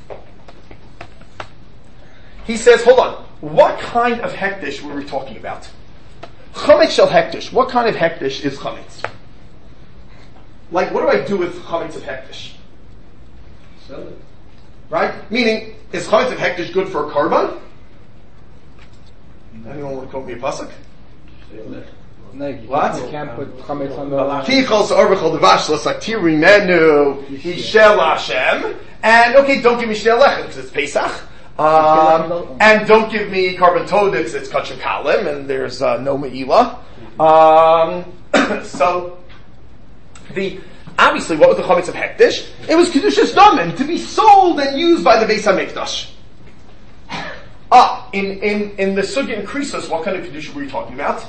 He says, hold on, what kind of Hektish were we talking about? Chametz shel Hektish. What kind of Hektish is Chametz? Like, what do I do with Chametz of Hektish? Sell it. Right? Meaning, is Chametz of Hektish good for a Karban? Anyone want to quote me a pasuk? Sell it. No, you What? can't put chametz on the. Tichos orvechol devashla saktir rimenu ishel Hashem. And okay, don't give me shnei lechem because it's Pesach. And don't give me carbon toda because it's kachim kalim and there's no meila. So obviously, what was the chametz of hektish? It was kedushas damen to be sold and used by the Beis Hamikdash. In the sugya and krisos, what kind of kedusha were you talking about?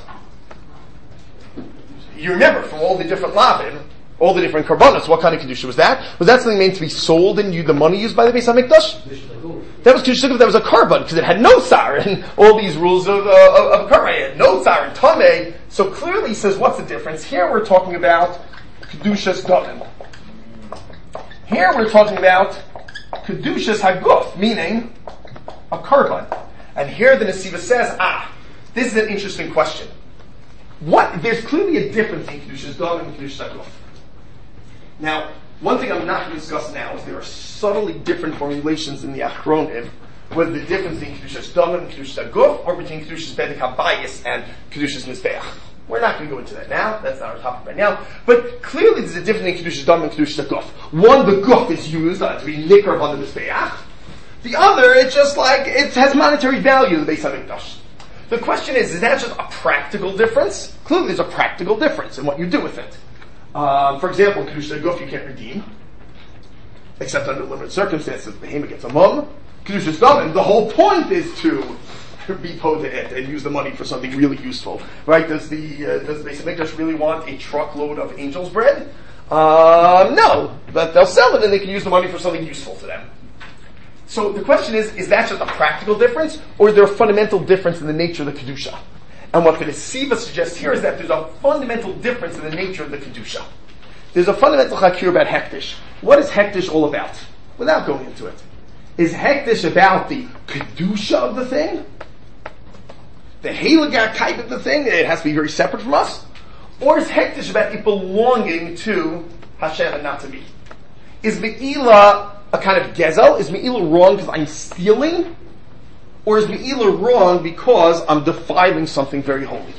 You remember from all the different lavin, all the different karbanos, what kind of kedusha was that? Was that something meant to be sold and the money used by the Beis Hamikdash? That was kedusha that was a karban because it had no tsar and all these rules of a karban. It had no tsar and tameh. So clearly, he says, what's the difference? Here we're talking about kedushas damen. Here we're talking about kedushas haguf, meaning a karban. And here the Nesiva says, this is an interesting question. There's clearly a difference in kedushas damen and kedushas haguf. Now, one thing I'm not going to discuss now is there are subtly different formulations in the Achronim, whether the difference between kedushas damen and kedushas haguf, or between kedushas bedek habayis and kedushas mizbeach. We're not going to go into that now. That's not our topic right now. But clearly there's a difference in kedushas damen and kedushas haguf. One, the guf is used to be nikar on the mizbeach. The other, it has monetary value, the Beis Hamikdash. The question is that just a practical difference? Clearly there's a practical difference in what you do with it. For example, in kedushas haguf you can't redeem, except under limited circumstances. The behemoth gets a mum. Kedushas damen, the whole point is to be potent and use the money for something really useful, right? Does the Beis Hamikdash really want a truckload of angel's bread? No, but they'll sell it and they can use the money for something useful to them. So the question is that just a practical difference, or is there a fundamental difference in the nature of the kedusha? And what the Nesiva suggests here is that there's a fundamental difference in the nature of the kedusha. There's a fundamental chakir about hektish. What is hektish all about? Without going into it, is hektish about the kedusha of the thing? The heiligkeit of the thing, it has to be very separate from us? Or is hektish about it belonging to Hashem and not to me? Is me'ilah a kind of gezel? Is me'ilah wrong because I'm stealing? Or is me'ilah wrong because I'm defiling something very holy?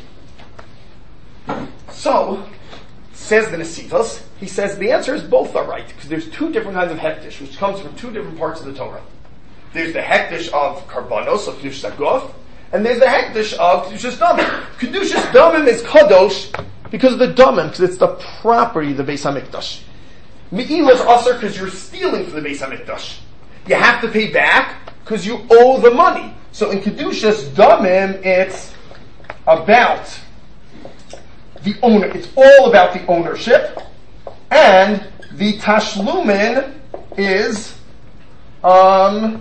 So, says the Nesivos, he says the answer is both are right, because there's two different kinds of hektish, which comes from two different parts of the Torah. There's the hektish of karbanos, of kedushas haguf, and there's the hektish of kedushas damen. Kedushas damen is kadosh because of the damen, because it's the property of the Beis Hamikdash. Me'ilah is aser because you're stealing from the Beis Hamikdash. You have to pay back because you owe the money. So in kedushas damen, it's about the owner. It's all about the ownership, and the tashlumin is or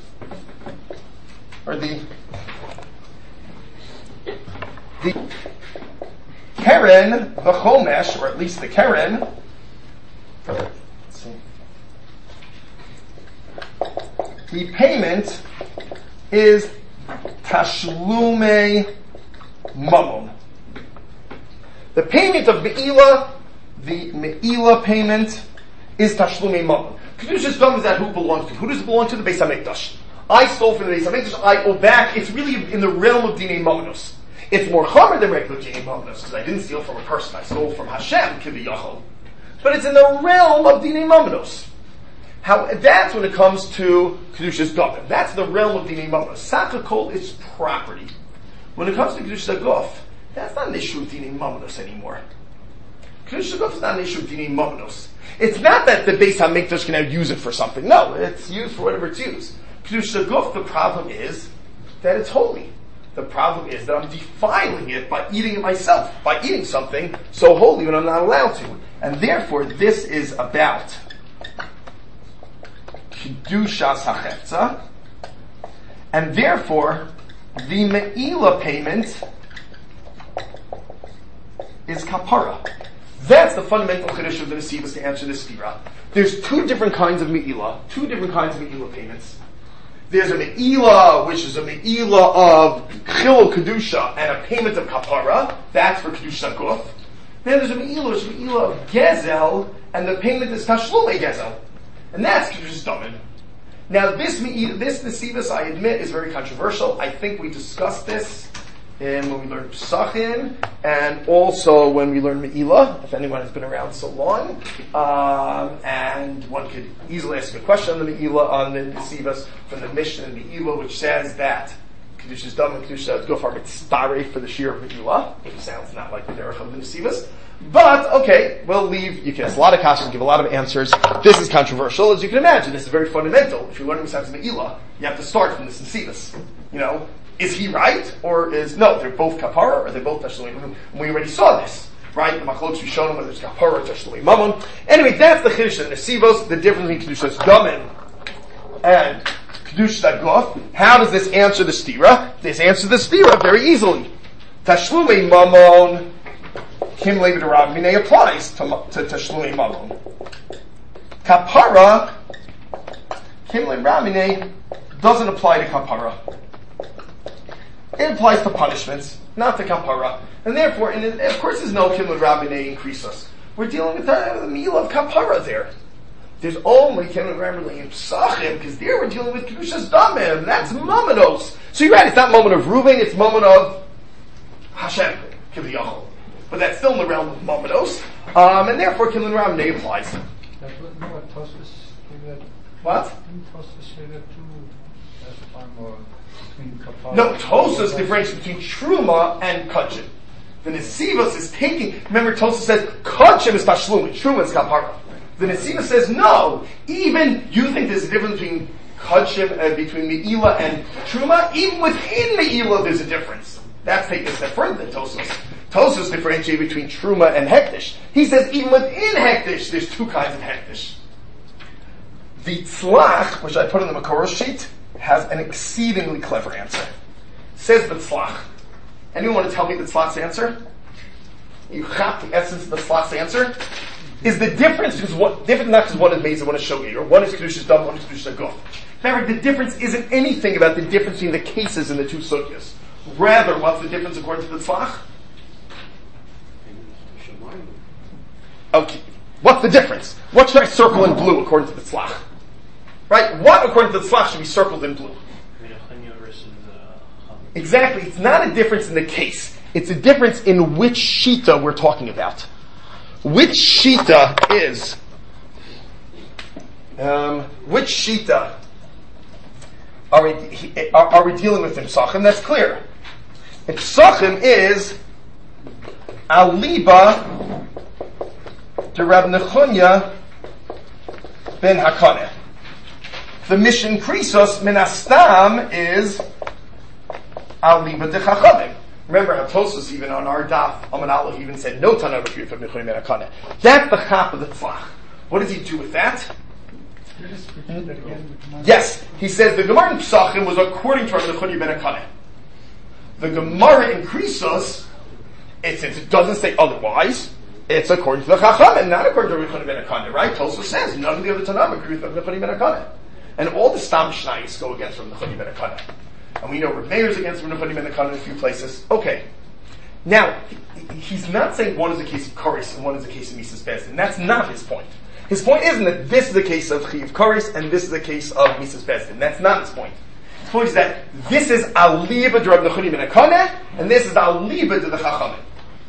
the keren v'chomesh, or at least the keren. Let's see. The payment is tashlume mamon. The payment of me'ilah, the me'ilah payment, is tashlume mamon. Kedushas damen is that who belongs to? Who does it belong to? The Beis Hamikdash. I stole from the Beis Hamikdash, I owe back. It's really in the realm of dinei mamonos. It's more chamer than regular dinei mamonos, because I didn't steal from a person, I stole from Hashem, kiviyachol. But it's in the realm of dinei mamonos. That's when it comes to kedushas damen. That's the realm of dinei mamonos. Sakakol is property. When it comes to kedushas haguf, that's not an issue of dinei mamonos anymore. Kedushas haguf is not an issue of dinei mamonos. It's not that the Beis Hamikdash can now use it for something. No, it's used for whatever it's used. Kedushas haguf, the problem is that it's holy. The problem is that I'm defiling it by eating it myself, by eating something so holy when I'm not allowed to. And therefore, this is about kedushas hachefza, and therefore, the me'ilah payment is kapara. That's the fundamental chiddush of the Nesivos to answer this stira. There's two different kinds of me'ilah payments. There's a me'ilah, which is a me'ilah of chilul kedusha and a payment of kapara. That's for kedushas haguf. Then there's a me'ilah, which is a me'ilah of gezel, and the payment is tashlume gezel. And that's kedushas damen. Now this Nesivos, I admit, is very controversial. I think we discussed this and when we learn Pesachim, and also when we learn Me'ilah, if anyone has been around so long. And one could easily ask a question on the Me'ilah, on the Nesivos, from the Mishnah in Me'ilah, which says that Kedusha is done and Kedusha is gofar mitzvah for the shear of Me'ilah, which sounds not like the derech of the Nesivos. But, okay, we'll leave. You can ask a lot of questions, give a lot of answers. This is controversial, as you can imagine. This is very fundamental. If you're learning besides Me'ilah, you have to start from this Nesivos. Is he right, or no, they're both kapara, or they're both tashlumei? We already saw this, right? The machlokes, we've shown them whether it's kapara or tashlumei mamon. Anyway, that's the chiddush of Nesivos, the difference between kedushas damin and kedushas gof. How does this answer the stira? This answers the stira very easily. Tashlumei mamon, kim levi d'Rav Minei applies to tashlumei mamon. Kapara, kim levi d'Rav Minei doesn't apply to kapara. It applies to punishments, not to kapara. And therefore, of course there's no kimud rabbinei increasus. We're dealing with the meal of kapara there. There's only kimud rabbinei in Pesachim, because there we're dealing with kedushas damim. That's momenos. So you're right, it's not moment of Reuven, it's moment of Hashem, kiviyachol. But that's still in the realm of momenos. And therefore kimud rabbinei applies. What? No, Tosas differentiates between Truma and Kachim. The Nesivos is taking, remember Tosas says, Kachim is Tashlum, Truma is Kapara. The Nesivos says, no, even you think there's a difference between Kachim, between Me'ilah and Truma, even within Me'ilah there's a difference. That's taking a step further than Tosas. Tosas differentiates between Truma and Hektish. He says, even within Hektish, there's two kinds of Hektish. The Tzlach, which I put in the Makoros sheet, has an exceedingly clever answer. Says the Tzlach. Anyone want to tell me the Tzlach's answer? You have the essence of the Tzlach's answer? Is the difference, different not because one is Meza, one is Shogeg, or one is Kedusha's Dam, one is Kedusha's Gof. Remember, the difference isn't anything about the difference between the cases in the two sugyas. Rather, what's the difference according to the Tzlach? Okay. What's the difference? What should I circle in blue according to the Tzlach? Right? What, according to the Tzlach, should be circled in blue? Exactly. It's not a difference in the case. It's a difference in which shita we're talking about. Which shita is... which shita are we dealing with in Pesachim? That's clear. In Pesachim is Aliba de Rab Nechunya ben Hakaneh. The mission Krisos Minastam is Aliba de Chachamim. Remember how Tosas even on our daf, Aman Aleph even said no Tana B'Kriyat from Nechunya ben Hakaneh. That's the chap of the Tzlach. What does he do with that? Yes, he says the Gemara in Pesachim was according to Rab Nechunya ben Hakaneh. The Gemara in Krisos, it doesn't say otherwise. It's according to the Chachamim, not according to Rab Nechunya ben Hakaneh, right? Tosas says none of the other Tana B'Kriyat from Nechunya ben Hakaneh. And all the Stam Shnayis go against Rab Nechunya ben Hakaneh. And we know Reb Meir's against Rab Nechunya ben Hakaneh in a few places. Okay. Now, he's not saying one is a case of Koris and one is a case of Mises Bezdin. That's not his point. His point isn't that this is a case of Chiv Koris and this is a case of Mises Bezdin. That's not his point. His point is that this is Aliba de Rab Nechunya ben Hakaneh and this is Aliba de the Chachamim.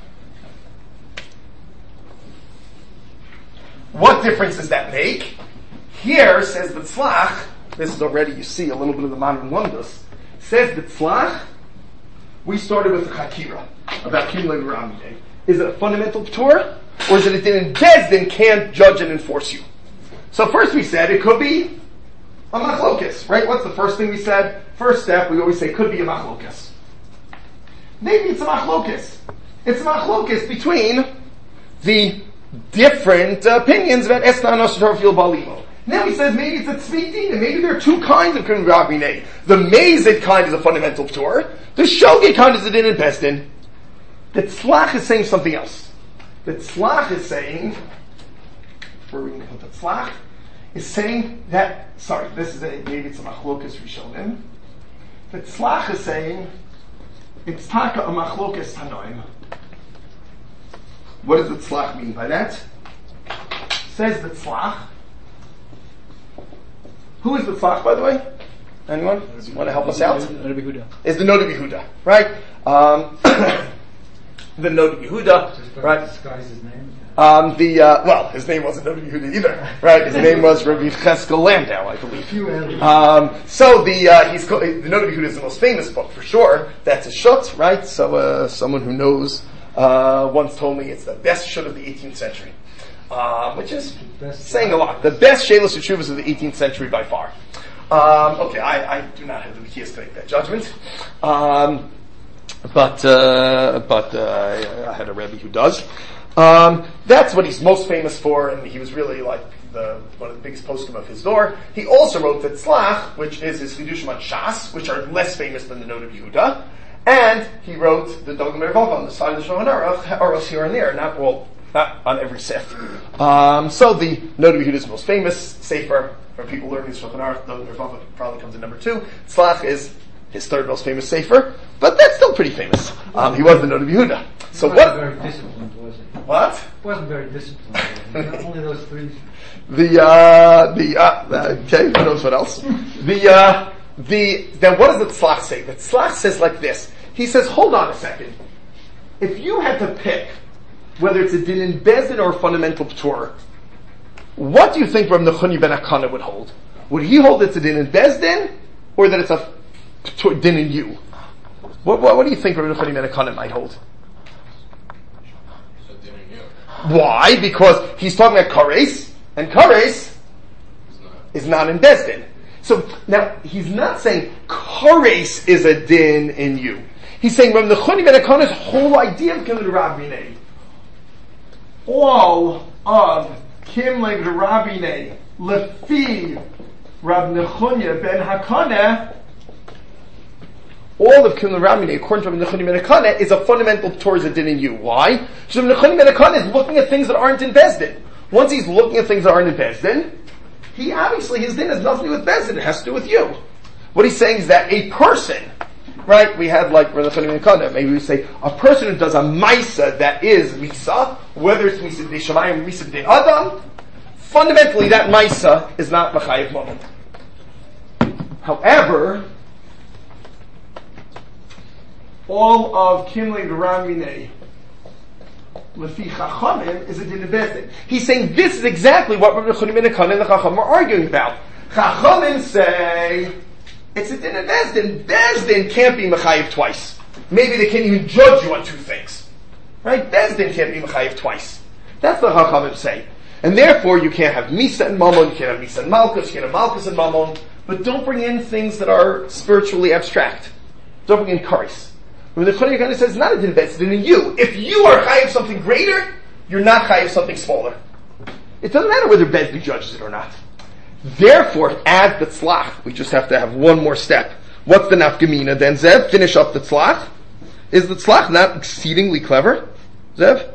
What difference does that make? Here, says the Tzlach, this is already, you see, a little bit of the modern Lundus, says the Tzlach, we started with the Chakira, about Kimle Ramide. Is it a fundamental Torah, or is it a din in Bezdin can't judge and enforce you? So first we said it could be a machlokes, right? What's the first thing we said? First step, we always say could be a machlokes. Maybe it's a machlokes. It's a machlokes between the different opinions about Esna and Osher Fil Balimo. Now he says maybe it's a tzviti, and maybe there are two kinds of Kimle Ramide. The Mazid kind is a fundamental Torah. The Shogeg kind is a din in Bezdin. The Tzlach is saying something else. The Tzlach is saying, where are we going to put the Tzlach? Is saying that, maybe it's a Machlokas Rishonim. The Tzlach is saying, it's Taka a Machlokas Tanoim. What does the Tzlach mean by that? Says the Tzlach. Who is the Tzlach, by the way? Anyone want to help us out? Is the Noda Yehuda, right? The Noda Yehuda, right? Disguise his name. His name wasn't Noda Yehuda either, right? His name was Rabbi Cheskel Landau, I believe. So the Noda Yehuda is the most famous book for sure. That's a shut, right? So someone who knows once told me it's the best shut of the 18th century, which is saying a lot. The best Sheilas Teshuvos of the 18th century by far. I do not have the Machias to make that judgment. But I had a Rebbe who does. That's what he's most famous for, and he was really like one of the biggest poskim of his door. He also wrote the Tzlach, which is his Chidushim on Shas, which are less famous than the Noda Yehuda, and he wrote the Dogma Mervav on the side of the Shulchan Aruch here and there, not on every sif. So the Noda Yehuda is the most famous sefer for people learning the Shulchan Aruch. Dogma Mervav probably comes in number 2. Tzlach is his third most famous sefer, but that's still pretty famous. He was the Noda Yehuda. So he wasn't very disciplined, was he? What? He wasn't very disciplined. Only those 3. Okay, who knows what else? Then what does the Tzlach say? The Tzlach says like this. He says, hold on a second. If you had to pick whether it's a din in Bezdin or a fundamental P'tur, what do you think Rav Nechoni ben Akana would hold? Would he hold it's a din in Bezdin or that it's a din in you? What do you think Rav Nechoni ben Akana might hold? Why? Because he's talking about Kares, and Kares is not in Bezdin. So now he's not saying Kares is a din in you. He's saying Rav Nechoni ben Akana's whole idea of Kimleg Rabinei, all of Kimleg Rabinei, Lefi Rav Nechoni ben Akana, all of Kimleg Rabinei, according to Rav Nechoni ben Akana, is a fundamental towards a din in you. Why? So Rav Nechoni ben Akana is looking at things that aren't in Bezdin. Once he's looking at things that aren't in Bezdin, he obviously, his din has nothing to do with Bezdin, it has to do with you. What he's saying is that a person, right, we had like Rav Nechoni ben Akana, maybe we say, a person who does a Maisa that is Misa, whether it's Misa B'nei Shamayim or Misa B'nei Adam, fundamentally that Maisa is not Machayev Mamon. However, all of Kimleg Raminei Lefi Chachamim is a din of Bezdin. He's saying this is exactly what Rav Nechoni ben Akana and the Chachamim are arguing about. Chachamim say it's a din of Bezdin. Bezdin can't be Mechayev twice. Maybe they can't even judge you on 2 things. Right? Bezdin can't be Mechayev twice. That's what Chachamim say. And therefore you can't have Misa and Mammon, you can't have Misa and Malkus, you can't have Malkus and Mammon, but don't bring in things that are spiritually abstract. Don't bring in Kares. When the Nechoni ben Akana says it's not a din of Bezdin, it's a din in you. If you are Chayev something greater, you're not Chayev something smaller. It doesn't matter whether Bezdin judges it or not. Therefore, add the Tzlach. We just have to have one more step. What's the nafkamina then, Zev? Finish up the Tzlach. Is the Tzlach not exceedingly clever, Zev?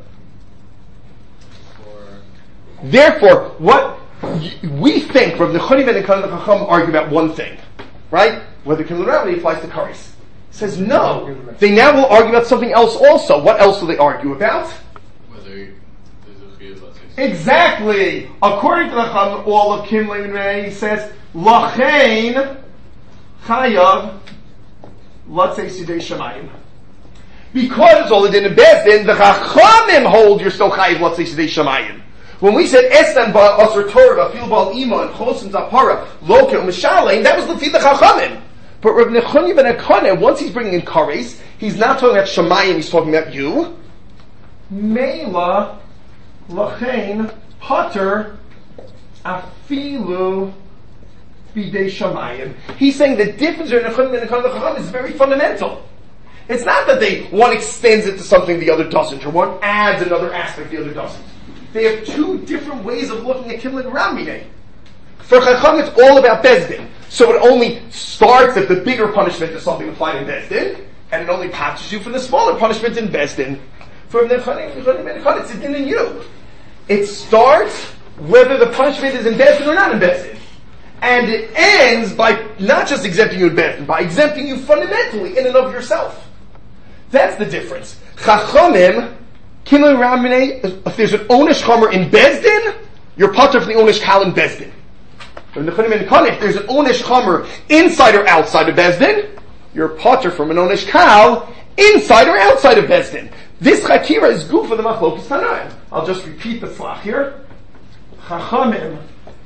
Therefore, what we think, Rav Nechoni ben Akana and the Chacham argue about one thing, right? Whether Kimleg Rabinei applies to Kares. Says no. They now will argue about something else also. What else will they argue about? Whether there's a chiyuv, let's say. Exactly. According to the Chacham, all of Kimleg Rabinei says Lachein Chayav let's say Sidei Shamayim. Because it's all a din of Bezdin, the Chachamim hold you're still Chayav let's say Sidei Shamayim. When we said Estan ba Asur Torah, Fil Bal Ima, and Chosim Zapara, Loke U'Mishalei, that was the Chachamim. But Rav Nechoni ben Akana, once he's bringing in Kares, he's not talking about Shamayim, he's talking about you. Meila Lachein Pater Afilu Bidei Shamayim. He's saying the difference between Nechoni ben Akana and the Chacham is very fundamental. It's not that one extends it to something the other doesn't, or one adds another aspect the other doesn't. They have 2 different ways of looking at Kimleg Rabinei. For Chacham, it's all about Bezdin. So it only starts if the bigger punishment is something applied in Bezdin, and it only patches you for the smaller punishment in Bezdin. For Nechoni ben Akana, it's a din in you. It starts whether the punishment is in Bezdin or not in Bezdin. And it ends by not just exempting you in Bezdin, by exempting you fundamentally in and of yourself. That's the difference. Chachamim, Kimleg Rabinei, if there's an Onish Chomer in Bezdin, you're patur from the Onish Kal in Bezdin. If there's an Onish Chomer inside or outside of Bezdin, you're patur from an Onish Kal inside or outside of Bezdin. This Chakira is good for the Machlokes Tanaim. I'll just repeat the slach here. Chachamim,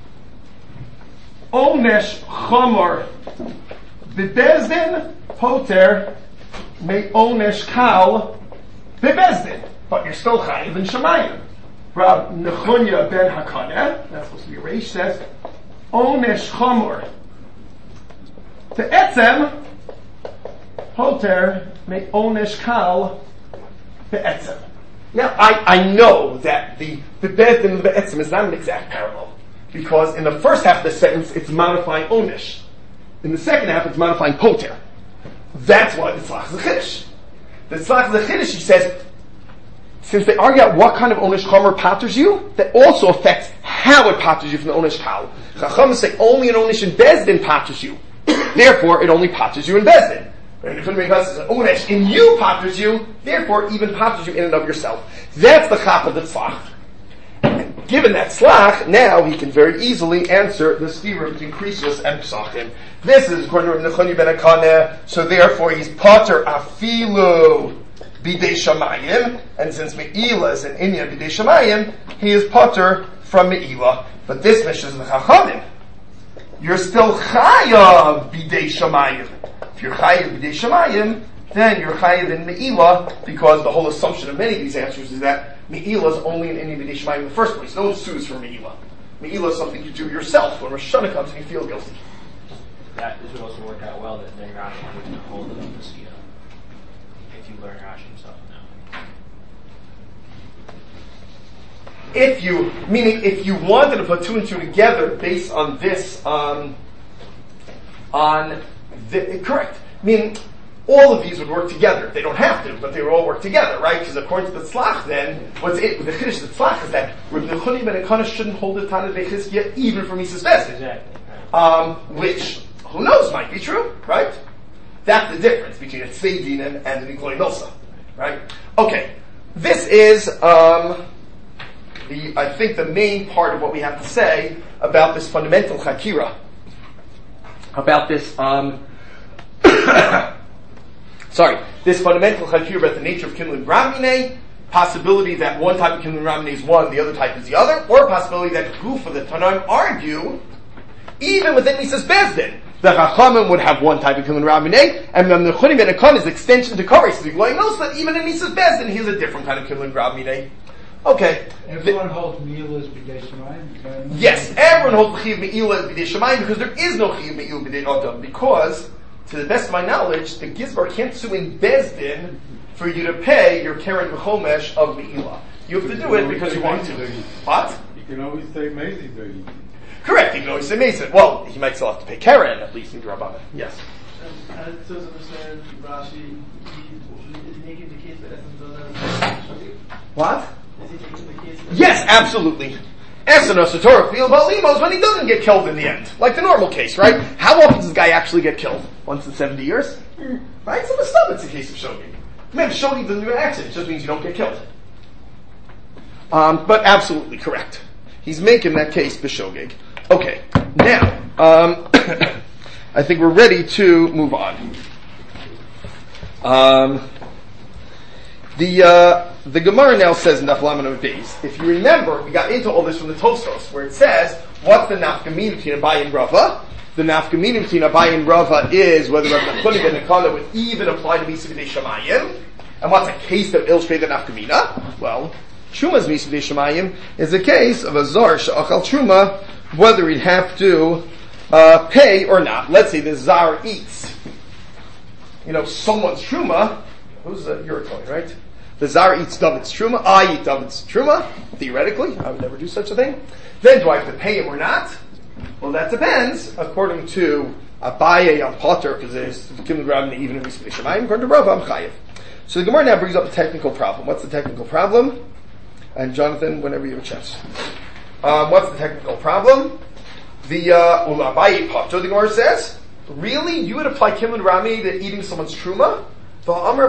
Onesh Chamor, Bebezdin, Poter, May Onesh Kal, Bebezdin. But you're still Chayiv in Shemayim. Rab Nechunya ben Hakaneh, that's supposed to be a Reish, says, Onesh Chamor. The Etzem, Poter, May Onesh Kal, Be'etzem. Now, I know that the Be'etzem and the Be'etzem is not an exact parallel, because in the first half of the sentence, it's modifying Onish. In the second half, it's modifying Poter. That's why the Tzlach is a Chiddush. The Tzlach is a Chiddush, he says, since they argue out what kind of Onish Chomer patters you, that also affects how it patters you from the Onish Kal. Chacham say only an Onish in Bezdin patters you. Therefore, it only patters you in Bezdin. And if anybody else says, Onish in you patters you, therefore even patters you in and of yourself. That's the chap of the tzlach. And given that tzlach, now he can very easily answer the stira between Krisus and Psachim. This is according to Nechoni ben Akaneh, so therefore he's pater afilu bidei shamayim, and since Me'ila is an inyan bidei shamayim, he is pater from Me'ila. But this mission is the Chachamim. You're still chayav bidei shamayim. If you're chayiv b'dei shemayim, then you're chayiv in me'ila, because the whole assumption of many of these answers is that me'ila is only in any b'dei shemayim in the first place. No sues for me'ila. Me'ila is something you do yourself when Rosh Hashanah comes and you feel guilty. That this would also work out well that then Rashi would hold it up the Sia. If you learn Rashi himself now. If you wanted to put two and two together based on this, correct. Meaning, all of these would work together. They don't have to, but they would all work together, right? Because according to the tzlach, then, what's it? The chiddush of the tzlach is that Rabbi Nechoni ben Akaneh shouldn't hold the Tana Bechizkiah even for Mises Bezdin. Exactly. Which, who knows, might be true, right? That's the difference between a Tzeidin and the Nikolai Milsa, right? Okay. This is, I think the main part of what we have to say about this fundamental Chakira. About this, this fundamental Chakira about the nature of Kimlin Ramine, possibility that one type of Kimlin Ramine is one, the other type is the other, or possibility that Gufa, the Tanaim, argue, even within Mises Bezdin, the Chachamim would have one type of Kimlin Ramine, and then the Nechunim ben Akaneh's extension to Korei, so the Gloy knows that even in Mises Bezdin, he has a different kind of Kimlin Ramine. Okay. Everyone holds Me'ila as B'dei Shemayim? Yes, everyone holds the Chiyuv Me'ila as B'dei Shemayim, because there is no Chiyuv Me'ila B'dei Adam, because, to the best of my knowledge, the Gizbar can't sue in Bezdin for you to pay your Keren V'chomesh of Me'ila. You have to do it because you want to. What? You can always say Macy Dirty. Correct, you can always say Mason. Well, he might still have to pay Keren, at least in Rabbanan. Yes. As it does understand Rashi, is he making the case that Essence does have What? Is he making the case that Yes, absolutely. Esanos Torah field Balimos when he doesn't get killed in the end. Like the normal case, right? How often does this guy actually get killed? Once in 70 years? Right? So it's a case of Shogig. Man, Shogig doesn't do an accident, it just means you don't get killed. But absolutely correct. He's making that case b'shogig. Okay, now, I think we're ready to move on. The Gemara now says in Daf Lamed Beis, if you remember, we got into all this from the Tosfos, where it says, what's the nafkamina between Abaye and Rava? The nafkamina between Abaye and Rava is whether Rabbi Nechoni ben Akaneh would even apply to Misa B'dei Shamayim. And what's a case that illustrates the nafkamina? Well, Truma's Misa B'dei Shamayim is a case of a Zar Sha'achal Truma, whether he'd have to pay or not. Let's say the Zar eats, someone's Truma. Who's you're a Kohen, right? The Zar eats David's Truma. I eat David's Truma. Theoretically, I would never do such a thing. Then do I have to pay him or not? Well, that depends. According to Abaye, I'm Potter, because there's Kimon Rabban even in Misa B'dei Shamayim. According to Rava, I'm Chayev. So the Gemara now brings up the technical problem. What's the technical problem? And Jonathan, whenever you have a chance. What's the technical problem? The Abaye Potter, the Gemara says, really? You would apply Kimon Rami to eating someone's Truma? No,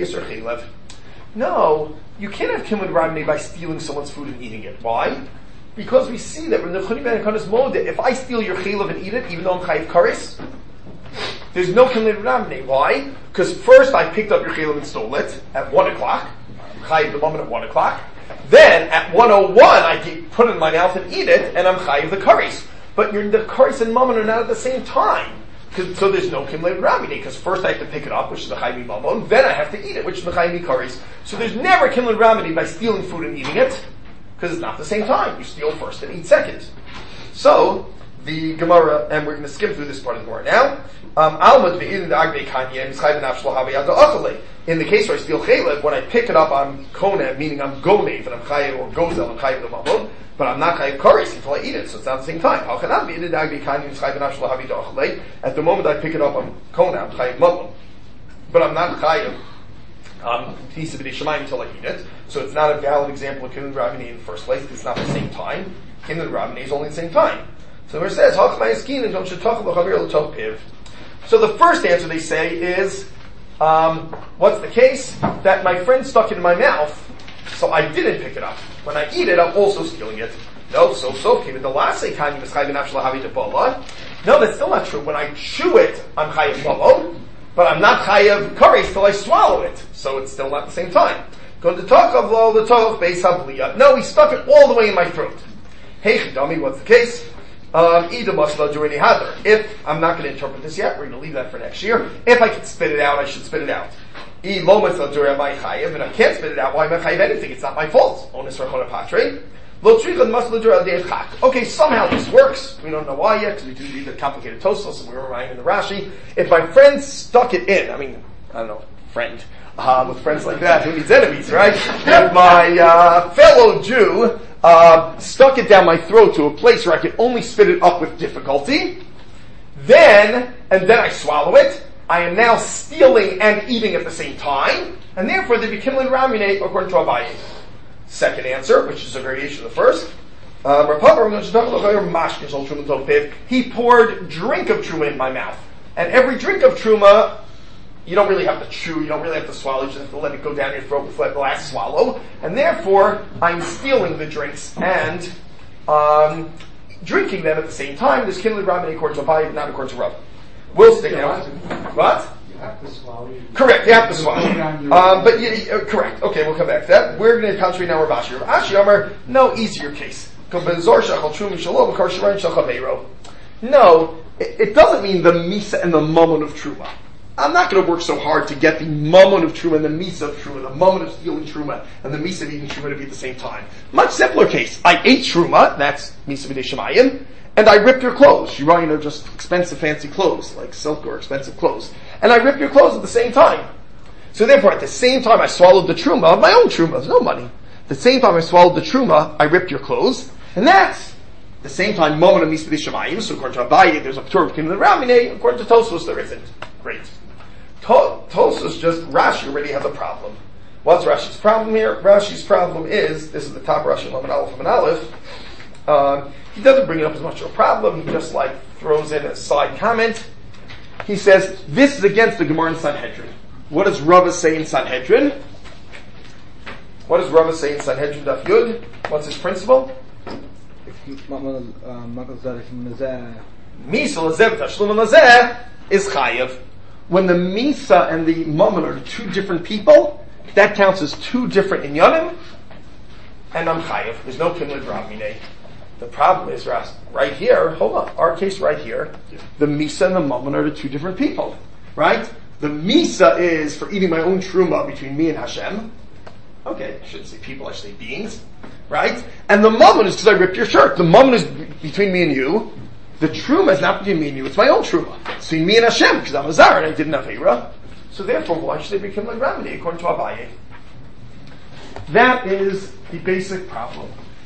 you can't have Kimon Ramnei by stealing someone's food and eating it. Why? because we see that when the Chuni Ben Kanis Moda, if I steal your chilav and eat it, even though I'm chayiv kares, there's no Kimlin Ramne. Why? Because first I picked up your chilav and stole it at 1 o'clock. I'm chayiv the moment at 1 o'clock. Then at 1:01 I put it in my mouth and eat it, and I'm chayiv the kares. But the kares and mammon are not at the same time. So there's no Kimlin Ramne, because first I have to pick it up, which is the chayiv mammon, then I have to eat it, which is the chayiv kares. So there's never Kimlin Ramne by stealing food and eating it, because it's not the same time. You steal first and eat second. So, the Gemara, and we're going to skim through this part of the Gemara now. In the case where I steal chaylev, when I pick it up, I'm konev, meaning I'm gonev, and I'm chayev, or gozel, I'm chayev the mamon, but I'm not chayev kares until I eat it, so it's not the same time. At the moment I pick it up, I'm konev, I'm chayev mamon, but I'm not chayev until I eat it. So it's not a valid example of Kinnan Ravini in the first place. It's not the same time. Kinnan Ravini is only the same time. So it says, so the first answer they say is, what's the case? That my friend stuck it in my mouth, so I didn't pick it up. When I eat it, I'm also stealing it. No, so came in the last say, no, that's still not true. When I chew it, I'm chayav mamon, but I'm not chayav kares till I swallow it. So it's still not the same time. No, he stuck it all the way in my throat. Hey, Chidami, what's the case? If I'm not going to interpret this yet, we're going to leave that for next year. If I can spit it out, I should spit it out. And I can't spit it out, why am I chayav anything? It's not my fault. Okay, somehow this works. We don't know why yet, because we do read the complicated Tosfos, and we were writing in the Rashi. If my friend stuck it in, I don't know, friend. With friends like that, who needs enemies, right? If my fellow Jew stuck it down my throat to a place where I could only spit it up with difficulty, then I swallow it, I am now stealing and eating at the same time, and therefore there became Kimlin Ramine according to Abaye. Second answer, which is a variation of the first, he poured drink of truma in my mouth, and every drink of truma you don't really have to chew, you don't really have to swallow, you just have to let it go down your throat before the last swallow. And therefore, I'm stealing the drinks and drinking them at the same time. There's Kinley Rabbin according to Abaye, not according to Rav. We'll stick out. What? You have to swallow. Correct, you have to swallow. Correct. Okay, we'll come back to that. We're going to concentrate now Rav Ashi. Rav Ashi Amar, no, easier case. No, it doesn't mean the Misa and the Mammon of Truma. I'm not going to work so hard to get the mammon of truma and the misa of truma, the mammon of stealing truma and the misa of eating truma to be at the same time. Much simpler case. I ate truma, that's misa b'dei shemayim, and I ripped your clothes. You just expensive fancy clothes, like silk or expensive clothes. And I ripped your clothes at the same time. So therefore, at the same time I swallowed the truma, my own truma, there's no money. At the same time I swallowed the truma, I ripped your clothes, and that's the same time mammon of misa b'dei shemayim. So according to Abaye, there's a Torah of Kinnan Ramine. According to Tosfos, there isn't. Great. Tosfos Rashi already has a problem. What's Rashi's problem here? Rashi's problem is, this is the top Rashi, Lamed Aleph and Aleph, he doesn't bring it up as much of a problem, he just throws in a side comment. He says, this is against the Gemara in Sanhedrin. What does Rava say in Sanhedrin? Daf Yud? What's his principle? Misa Lazeh Tashlum Lazeh is Chayav. When the Misa and the Mammon are two different people, that counts as two different Inyanim, and I'm Chayav. There's no Kinlid Ramine. The problem is, right here, hold on, our case right here, the Misa and the Mammon are the two different people, right? The Misa is for eating my own Truma between me and Hashem. Okay, I shouldn't say people, I should say beings, right? And the Mammon is because I ripped your shirt. The Mammon is between me and you. The truma is not between me and you, it's my own truma. It's between me and Hashem, because I'm a Zar and I didn't have Hira. So therefore, why should they become like Ramani, according to Abaye? That is the basic problem.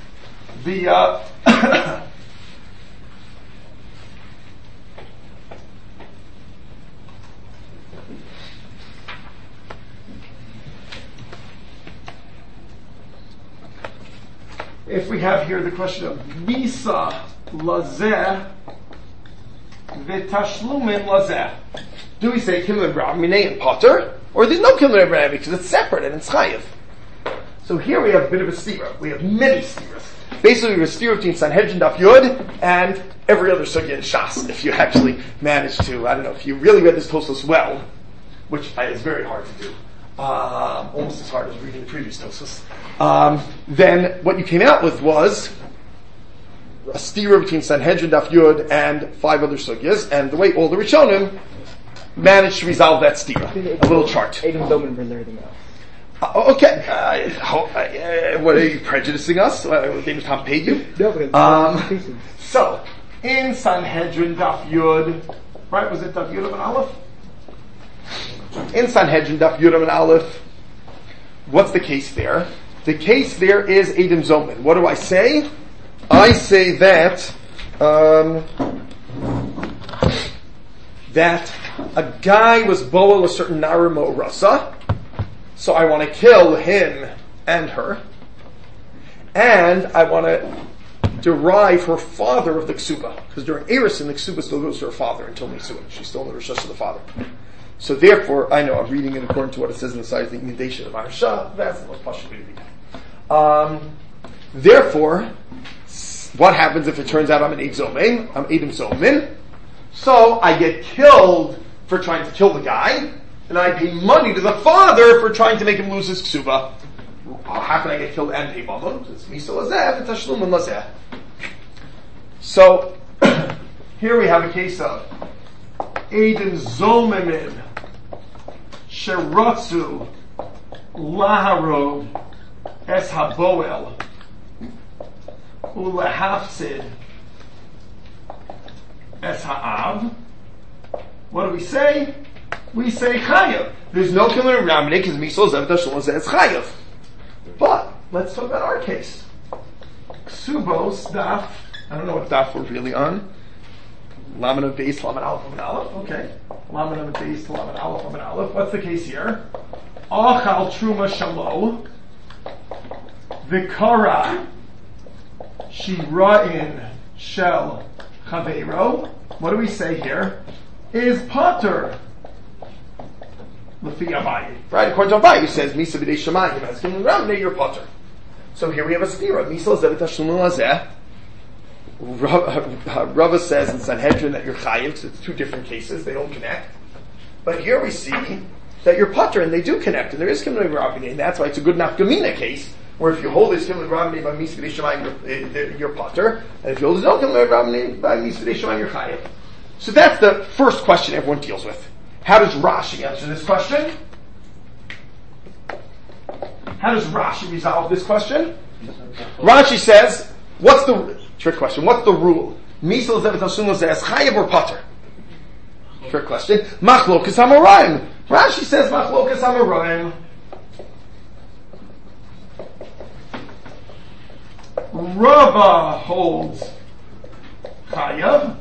If we have here the question of Misa Lazeh V'Tashlumin Lazeh, do we say Kimler Ramine and Potter, or there's no Kimler Ramine because it's separate and it's Chayiv? So here we have a bit of a stira. We have many stiras. Basically, we have a steer between Sanhedrin Daf Yud and every other sugya in Shas. If you actually manage to, I don't know, if you really read this Tosfos well, which is very hard to do, almost as hard as reading the previous Tosfos, then what you came out with was a steer between Sanhedrin Daf Yud and 5 other sugyas, and the way all the Rishonim managed to resolve that steer. A little chart. Okay. What are you prejudicing us? David Tom paid you? So, in Sanhedrin Daf Yud, right? Was it Daf Yud and Aleph? In Sanhedrin Daf Yud and Aleph, what's the case there? The case there is Eidim Zomin. What do I say? I say that that a guy was boel a certain narimo rasa, so I want to kill him and her, and I want to derive her father of the ksuba, because during Erisin the ksuba still goes to her father until Nisuin. She's still in the Rosh of the father. So therefore, I know I'm reading it according to what it says in the side of the inundation of Maharsha. That's the most possible way to read it. Therefore, what happens if it turns out I'm an Eidim Zomin? So I get killed for trying to kill the guy, and I pay money to the father for trying to make him lose his ksuba. How can I get killed and pay money? It's miso lazeh, it's tashlumin lazeh. So here we have a case of Eidim Zomin Sheratzu Laharog Es Haboel Ulehafsid Es Ha'av. What do we say? We say Chayav. There's no killer in Ramnei because Misol Zev Tashlumin says Chayav. But let's talk about our case. Ksubos Daf. I don't know what Daf we're really on. Lamed of Beis, Lamed Aleph, Lamed Aleph. Okay. Lamed of Beis, Lamed Aleph, Lamed Aleph. What's the case here? Achal Truma Shalo. Vikara Shira'in Shel Chaveiro. What do we say here? Is Potter. Lefi Abayi. Right, according to Abayi, who says, Misa b'dei Shemayim, as given around, you're Potter. So here we have a stira. Misa zevet hashlumin lazeh. Rava says in Sanhedrin that you're chayiv, so it's 2 different cases, they don't connect. But here we see that you're Potter, and they do connect, and there is Kimli Rabbi, and that's why it's a good nafkamina case, where if you hold this Kimli Rabbi by Misa b'dei Shemayim, you're Potter, and if you hold this no Kimli Rabbi by Misa b'dei Shemayim, you're chayiv. So that's the first question everyone deals with. How does Rashi answer this question? How does Rashi resolve this question? Rashi says, what's the trick question? What's the rule? Misal zevet hashlumin lazeh chayav or Potter? Trick question. Machlokas hamoraim. Rashi says machlokas hamoraim. Rava holds chayav,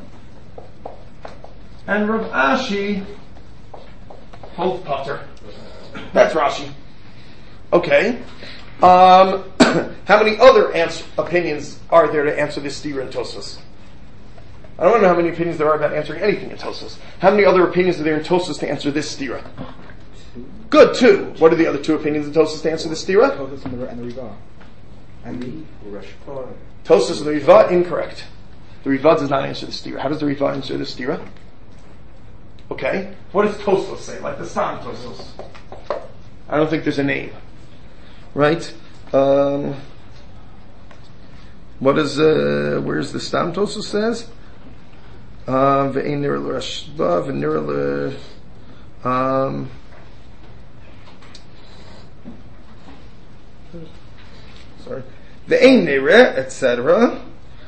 and Rav Ashi holds Potter. That's Rashi. Okay. How many other opinions are there to answer this stira in Tosfos? I don't want to know how many opinions there are about answering anything in Tosfos. How many other opinions are there in Tosfos to answer this stira? Good, 2. What are the other 2 opinions in Tosfos to answer this stira? Tosfos and the Riva. And the Tosfos and the Riva, incorrect. The Riva does not answer the stira. How does the Riva answer the stira? Okay. What does Tosfos say? Like the Stam Tosfos. I don't think there's a name. Right? What is, where's the Stam Tosfos says? Ve'ein nira l'rashba, ve'nira sorry. Ve'ein nira, etc.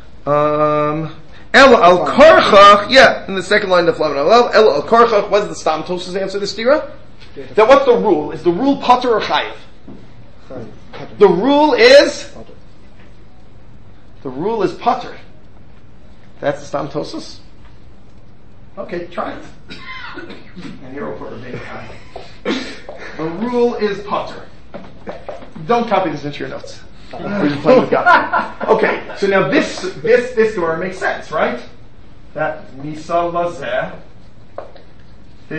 Ela al karchach, yeah, in the second line of Flamin Ela al karchach, what does the Stam Tosfos answer this stira? That what's the rule? Is the rule Potter or Chayiv? The rule is Potter. That's the Stam Tosfos? Okay, try it. And here we'll put a big guy. The rule is Potter. Don't copy this into your notes. We're just playing with God. Okay, so now this Gemara makes sense, right? That Misa Lazeh,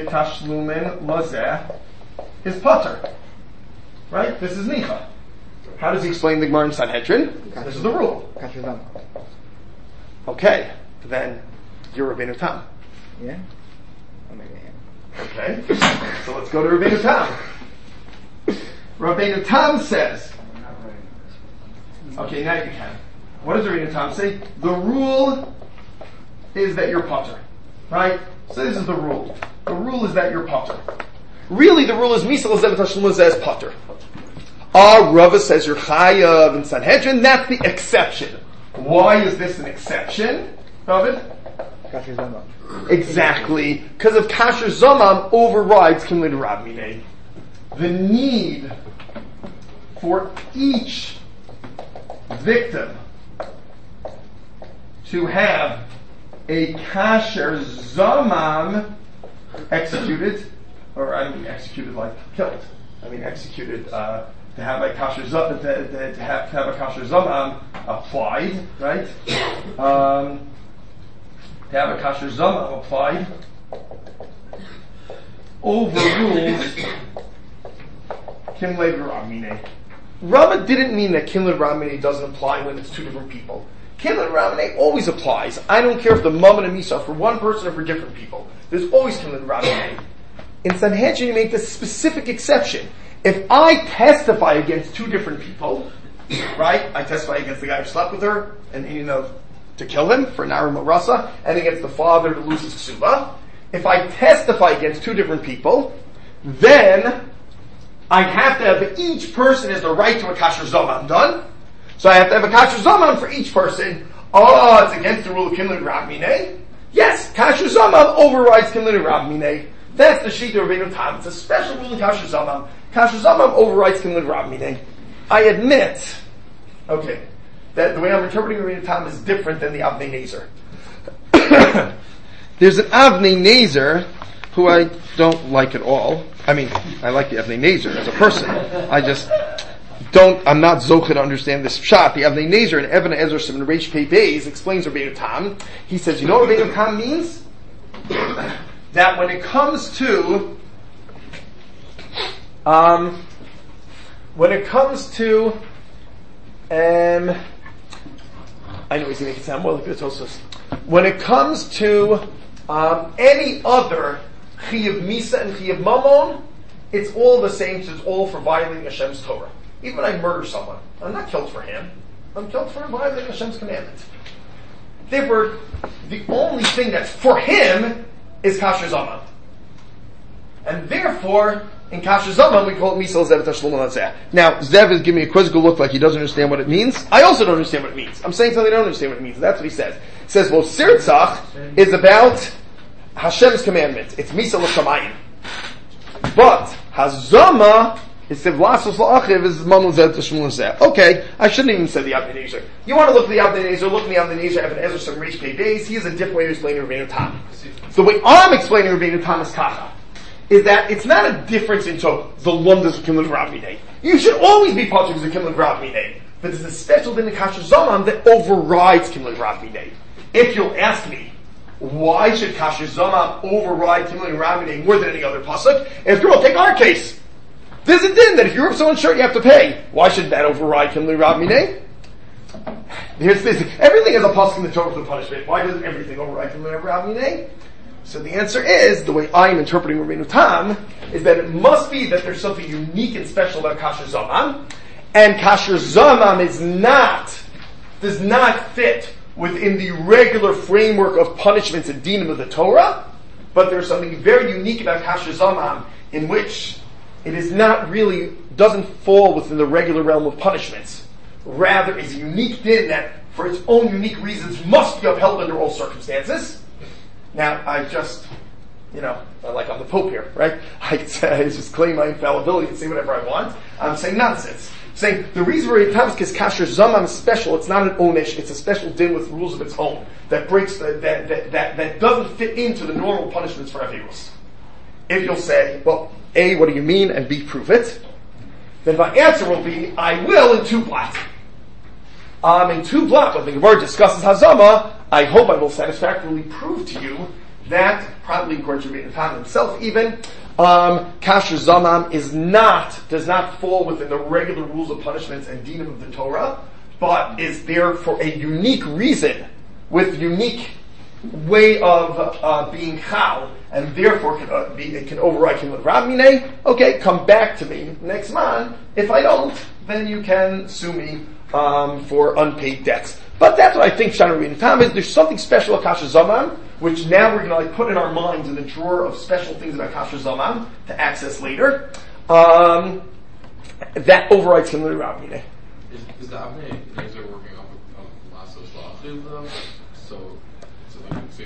Tashlumin Lazeh, is Potter. Right? This is Nicha. How does he explain the Gemara in Sanhedrin? This is the rule. Kasher Zama. Okay, then you're Rabbeinu Tam. Yeah? Oh, maybe I am. Okay, so let's go to Rabbeinu Tam. Rabbeinu Tam says, okay, now you can. What does Rabbeinu Tam say? The rule is that you're potter, right? So this is the rule. The rule is that you're potter. Really, the rule is Misal Zevet Hashlum says potter. Rava says you're Chayav in Sanhedrin. That's the exception. Why is this an exception, David? Kasher Zama. Exactly, because if Kasher Zamam overrides Kimlin Rav Minei. The need for each victim to have a Kasher Zamam executed, or I mean executed like killed. I mean executed to have a Kasher Zamam to have a Kasher Zamam applied, right? To have a Kasher Zamam applied overrules Kimled Ramine. Rama didn't mean that Kimled Ramine doesn't apply when it's two different people. Kimled Ramine always applies. I don't care if the Mum and the Misa are for one person or for different people. There's always Kimled Ramine. In Sanhedrin, you make this specific exception. If I testify against two different people, right? I testify against the guy who slept with her, and to kill him for Naru Marasa, and against the father to lose his ksuba. If I testify against two different people, then I have to have each person has the right to a kasher zamam done. So I have to have a kasher zamam for each person. Oh, it's against the rule of Kimlin Rav Minei. Yes, kasher zamam overrides Kimlin Rav Minei. That's the Shita of Rabbeinu Tam. It's a special rule in kasher zamam. Kasher zamam overrides Kimlin Rav Minei. I admit, okay, that the way I'm interpreting Rabbeinu Tam is different than the Avnei Nezer. There's an Avnei Nezer who I don't like at all. I mean, I like the Avnei Nezer as a person. I'm not zocha to understand this pshat. The Avnei Nezer in Even Ezer Simon Reish Pei Beis explains Rabbeinu Tam. He says, you know what Rabbeinu Tam means? That when it comes to I know he's going to make it sound more like this also. When it comes to any other Chiyav Misa and Chiyav Mamon, it's all the same, so it's all for violating Hashem's Torah. Even when I murder someone, I'm not killed for him. I'm killed for violating Hashem's commandment. Therefore, the only thing that's for him is Kasher Zaman. And therefore, in Kasher Zaman, we call it Misal Zev Tashlum Hazeh. Now, Zev is giving me a quizzical look like he doesn't understand what it means. I also don't understand what it means. I'm saying something I don't understand what it means. That's what he says. He says, well, Sirtzach is about Hashem's commandment. It's Misal L'Shamayim. But, Hazama is Sivlasos L'Achiv is Mamul Zev Tashlum Hazeh. Okay, I shouldn't even say the Avnei Nezer. You want to look at the Avnei Nezer, look at the Avnei Nezer, Even Ezer Simon Reish Pei Beis. He has a different way of explaining Rabbeinu Tam. The way I'm explaining Rabbeinu Tam is Kacha. Is that it's not a difference into the Lundas of Kimlin Rav Minei. You should always be part of the Kimlin Rav Minei. But there's a special thing in Kasher Zaman that overrides Kimlin Rav Minei. If you'll ask me, why should Kasher Zaman override Kimlin Rav Minei more than any other pasuk? After all, take our case. There's a din that if you rip someone's shirt, you have to pay. Why should that override Kimlin Rav Minei? Here's this. Everything has a pasuk in the Torah for punishment. Why doesn't everything override Kimlin Rav Minei? So the answer is, the way I am interpreting Rabbeinu Tam, is that it must be that there's something unique and special about Kasher Zaman, and Kasher Zaman does not fit within the regular framework of punishments and dinim of the Torah, but there's something very unique about Kasher Zaman in which it is not really, doesn't fall within the regular realm of punishments. Rather, it's a unique din that, for its own unique reasons, must be upheld under all circumstances. Now, I just, like I'm the Pope here, right? I just claim my infallibility and say whatever I want. I'm saying nonsense. I'm saying the reason we're in Tavis Kasher Zaman is special. It's not an onish. It's a special din with rules of its own that breaks that doesn't fit into the normal punishments for Avirus. If you'll say, well, A, what do you mean? And B, prove it. Then my answer will be, I will in two blot. In two blot, when the Gemara discusses Hazama, I hope I will satisfactorily prove to you that, probably according to Rabbeinu Tam himself even, Kasher Zamam does not fall within the regular rules of punishments and dinim of the Torah, but is there for a unique reason, with unique way of being chal, and therefore it can override Kimud Rab Minei. Okay, come back to me next month. If I don't, then you can sue me for unpaid debts. But that's what I think Shana Rabbeinu Tam is. There's something special about Kasher Zamam, which now we're going to put in our minds in the drawer of special things about Kasher Zamam to access later. That overrides Kimud Rab Minei. Is the Avnei Nezer working off of Masos La'achiv though? So like it's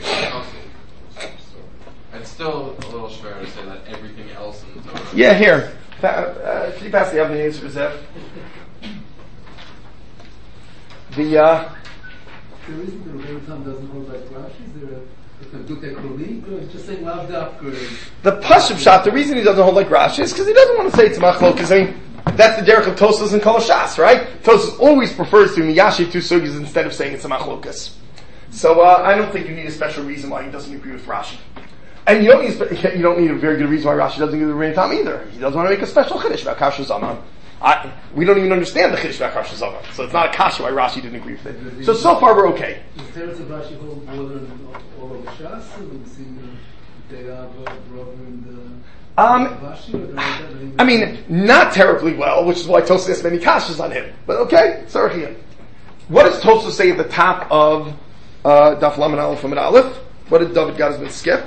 it's still a little fair to say that everything else in the Torah. Yeah, here. Can you pass the Avnei Nezer for Zev? The reason the Rebbe Tam doesn't hold like Rashi is there a Dukei Koli? It's just saying Lavdaf. The Pashut Shot, the reason he doesn't hold like Rashi is because he doesn't want to say it's Machlokes. I mean, that's the derech of Tosfos and Kol Shas, right? Tosfos always prefers to Miyashi two sugis instead of saying it's a Machlokes. So I don't think you need a special reason why he doesn't agree with Rashi. And you don't need a very good reason why Rashi doesn't agree with Rebbe Tam either. He doesn't want to make a special chiddush about Kasher Zamam. We don't even understand the chiddush about Kasher Zamam, so it's not a kasha why Rashi didn't agree with it. So far we're okay. Is the parents of Rashi hold water and all of Shas? And see they have brother and Rashi? I mean, not terribly well, which is why Tosfos has many kashas on him. But okay, sorry. What does Tosfos say at the top of Daf Lamed Aleph Amud Aleph? What did David Gadisman skip?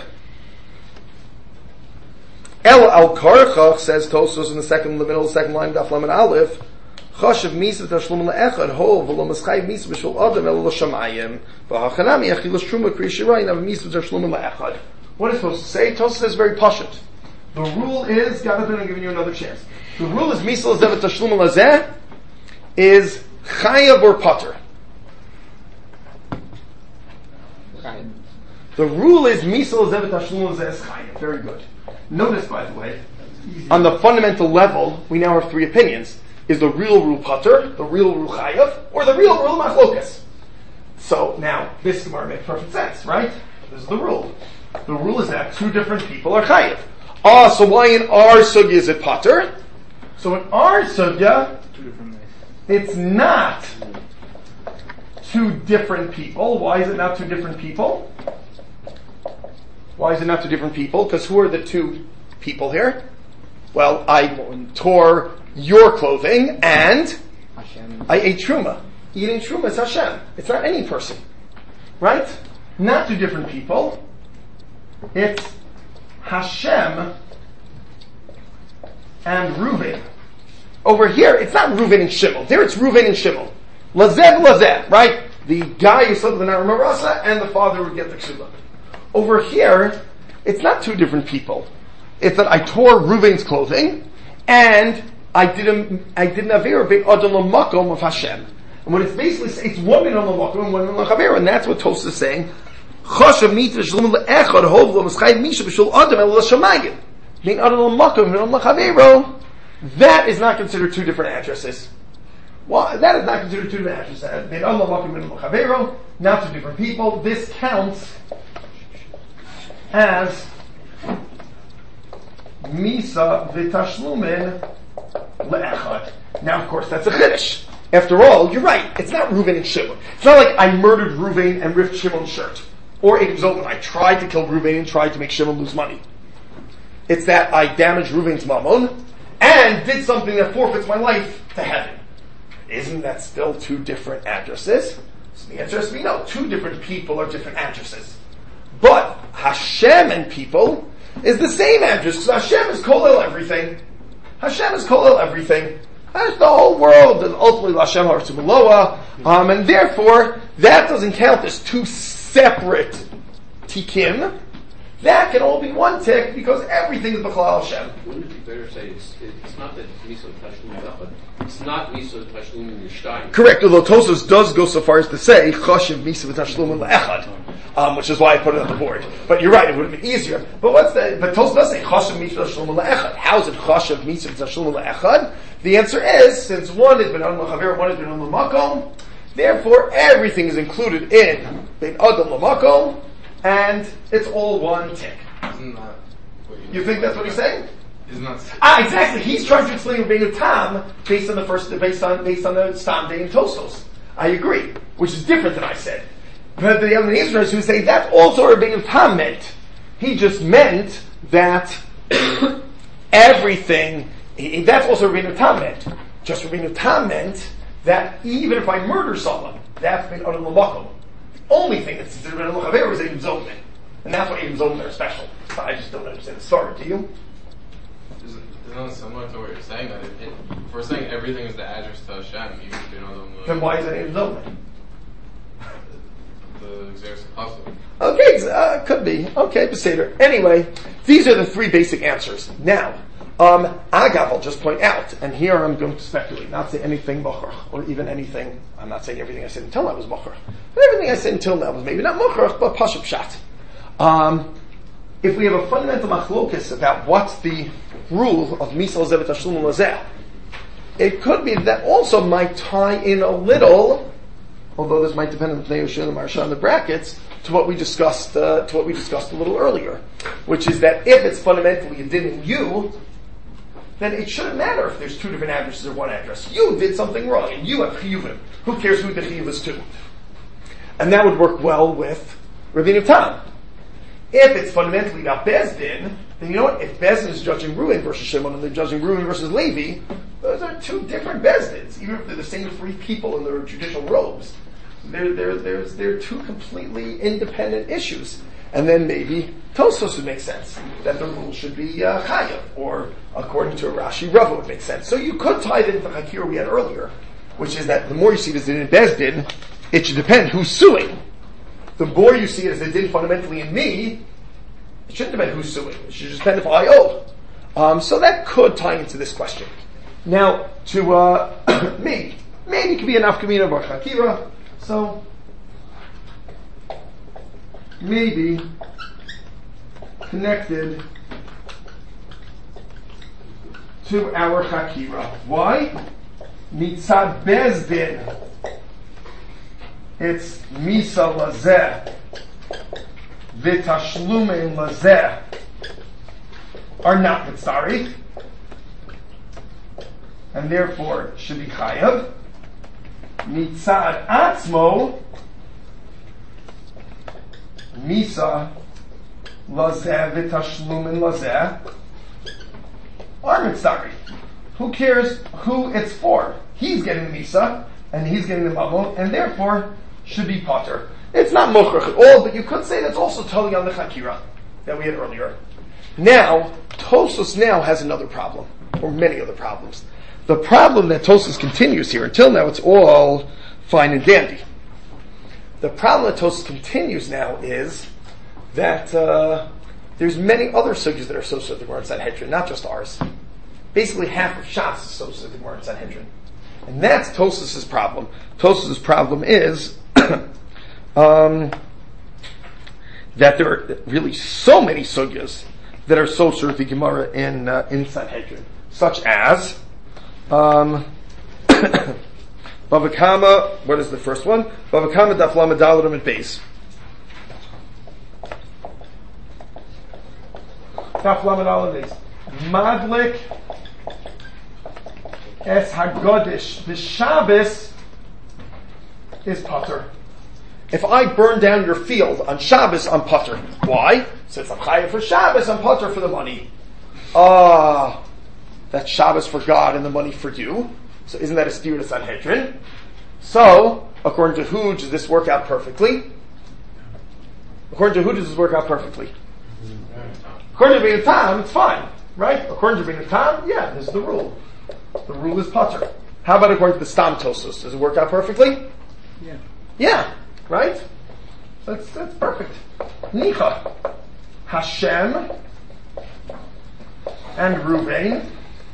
El al Karchach, says Tosfos in the middle of the second line of Daf Lamed Aleph, Chashav misa tashlum le'echad ho v'lo maschayv misa b'shul adam el l'shamayim v'hachanami achilas truma kri shirayin av misa tashlum le'echad. What is Tosfos say? Tosfos says very pashut. The rule is, God, I'm giving you another chance. The rule is misa l'zeh v'tashlum l'zeh is chayav or pater. The rule is misa l'zeh v'tashlum l'zeh is chayav. Very good. Notice, by the way, on the fundamental level, we now have three opinions. Is the real rule pater, the real rule chayav, or the real rule machlokas? So now, this Gemara makes perfect sense, right? This is the rule. The rule is that two different people are chayav. So why in our sugya is it pater? So in our sugya, it's not two different people. Why is it not two different people? Why is it not two different people? Because who are the two people here? Well, I tore your clothing and I ate truma. Eating truma is Hashem. It's not any person. Right? Not two different people. It's Hashem and Reuven. Over here, it's not Reuven and Shimon. There it's Reuven and Shimon. Lazeh, right? The guy who slept with the Nara Marasa and the father would get the ksuba. Over here, it's not two different people. It's that I tore Reuven's clothing and I did an avera bein adam l'makom of Hashem. And what it's basically saying, it's one bein adam l'makom and one bein l'chavera, and that's what Tosfos is saying. Chashav mitzvah shalom le'echad hov l'maschayv misha b'shul adam el l'shamayim. Bein adam l'makom and adam l'chavera, that is not considered two different addresses. Well, that is not considered two different addresses. Bein adam l'makom and adam l'chavera, not two different people. This counts as Misa v'tashlumin le'echad. Now, of course, that's a chiddush. After all, you're right. It's not Reuven and Shimon. It's not like I murdered Reuven and ripped Shimon's shirt. Or it was when I tried to kill Reuven and tried to make Shimon lose money. It's that I damaged Reuven's mammon and did something that forfeits my life to heaven. Isn't that still two different addresses? So the answer is no. Two different people are different addresses. But Hashem and people is the same address, because Hashem is kolel everything. Hashem is kolel everything. That's the whole world, and ultimately Hashem Hartzumeloa, and therefore, that doesn't count as two separate tikim. That can all be one tick, because everything is B'chalal Hashem. Wouldn't it be better to say it's not that Miso Tashlum but it's not Miso Tashlum in Yishtaim? Correct, although Tosfos does go so far as to say Chashiv Miso Tashlum le'echad, which is why I put it on the board. But you're right, it would have been easier. But Tosfos does say Chashiv Miso Tashlum le'echad. How is it Chashiv Miso Tashlum le'echad? The answer is, since one has been on l'chaver, one has been on l'makom, therefore everything is included in Bein Adam l'makom, and it's all one tick. You think that's what he's saying? Isn't that Exactly. He's trying to explain Rabbeinu Tam based on the Stam Day and Tosfos. I agree, which is different than I said. But the other Israelites who say that's also what Rabbeinu Tam meant. He just meant that everything. That's also what Rabbeinu Tam meant. Just Rabbeinu Tam meant that even if I murder someone, that's been Adam L'Makom. The only thing that's considered an L'Chaver is Edim Zomen. And that's why Edim Zomen are special. I just don't understand the story, do you? Isn't that similar to what you're saying? That if we're saying everything is the address to Hashem, even if you know them. Then why is it Edim Zomen? The Xeris Apostle. Okay, could be. Okay, Beseder. Anyway, these are the three basic answers. Now, Agav, I'll just point out, and here I'm going to speculate, not say anything Mocher, or even anything, I'm not saying everything I said until now was Mocher, but everything I said until now was maybe not Mocher, but Pashup Pshat. If we have a fundamental machlokus about what's the rule of Misal Zevet Tashlum Lazeh, it could be that also might tie in a little, although this might depend on the Pnei Yoshua and the Maharsha in the brackets, to what we discussed a little earlier, which is that if it's fundamentally a din in you, then it shouldn't matter if there's two different addresses or one address. You did something wrong, and you have chiyuvim. Who cares who the chiyuv is to? And that would work well with Rabbeinu Tam. If it's fundamentally about Beis Din, then you know what? If Beis Din is judging Reuven versus Shimon and they're judging Reuven versus Levi, those are two different Beis Dins. Even if they're the same three people in their judicial robes, they're two completely independent issues. And then maybe Tosfos would make sense, that the rule should be Chayav, or according to Rashi, Rava would make sense. So you could tie that into the Hakira we had earlier, which is that the more you see this in Beis Din, it should depend who's suing. The more you see it as a din fundamentally in me, it shouldn't depend who's suing. It should just depend if I owe. So that could tie into this question. Now, to maybe it could be an Afkamina Bar Hakira, so maybe connected to our Hakira. Why? Mitzad Beis Din. It's Misa Lazeh V'Tashlumin Lazeh are not Mitzari, and therefore should be Chayav. Mitzad Atzmo Misa Lazeh V'Tashlumin Lazeh are Mitzari. Who cares who it's for? He's getting the Misa, and he's getting the Mamon, and therefore should be Potter. It's not Mochrach at all, but you could say that's also totally on the Chakira that we had earlier. Now, Tosfos now has another problem, or many other problems. The problem that Tosfos continues here, until now it's all fine and dandy. The problem that Tosfos continues now is that there's many other sugyas that are associated with the Gemara in Sanhedrin, not just ours. Basically half of Shas is associated with the Gemara in Sanhedrin. And that's Tosfos' problem. Tosfos' problem is that there are really so many sugyas that are associated with the Gemara in Sanhedrin, such as Bava Kama. What is the first one? Bava Kama Daf Lamed Daled Amud Beis. Daf Lamed Daled Amud Beis. Madlik Es Hagodish B'Shabbos is Potter. If I burn down your field on Shabbos, I'm Potter. Why? Since I'm chayav for Shabbos, I'm Potter for the money. That's Shabbos for God and the money for you. So isn't that a steer to Sanhedrin? So, according to who does this work out perfectly? According to who does this work out perfectly? According to Rabbeinu Tam, it's fine, right? According to Rabbeinu Tam, yeah, this is the rule. The rule is Potter. How about according to the Stam Tosfos? Does it work out perfectly? Yeah. Yeah, right? That's perfect. Nicha. Hashem and Ruvain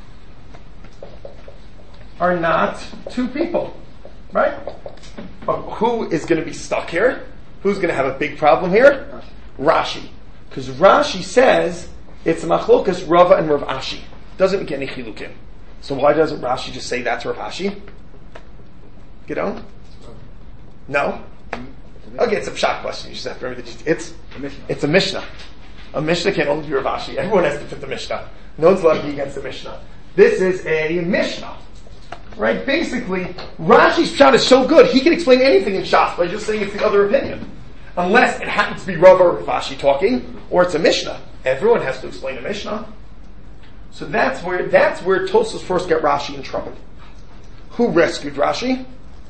are not two people, right? But who is going to be stuck here? Who's going to have a big problem here? Rashi. Because Rashi says it's machlokas Rava and Rav Ashi. Doesn't make any chilukim. So why doesn't Rashi just say that's Rav Ashi? You know? No? Okay, it's a pshat question. You just have to remember that it's a Mishnah. A Mishnah can't only be Rav Ashi. Everyone has to fit the Mishnah. No one's allowed to be against the Mishnah. This is a Mishnah. Right? Basically, Rashi's Pshat is so good, he can explain anything in Shas by just saying it's the other opinion. Unless it happens to be Rav or Rav Ashi talking, or it's a Mishnah. Everyone has to explain a Mishnah. So that's where Tosfos first got Rashi in trouble. Who rescued Rashi?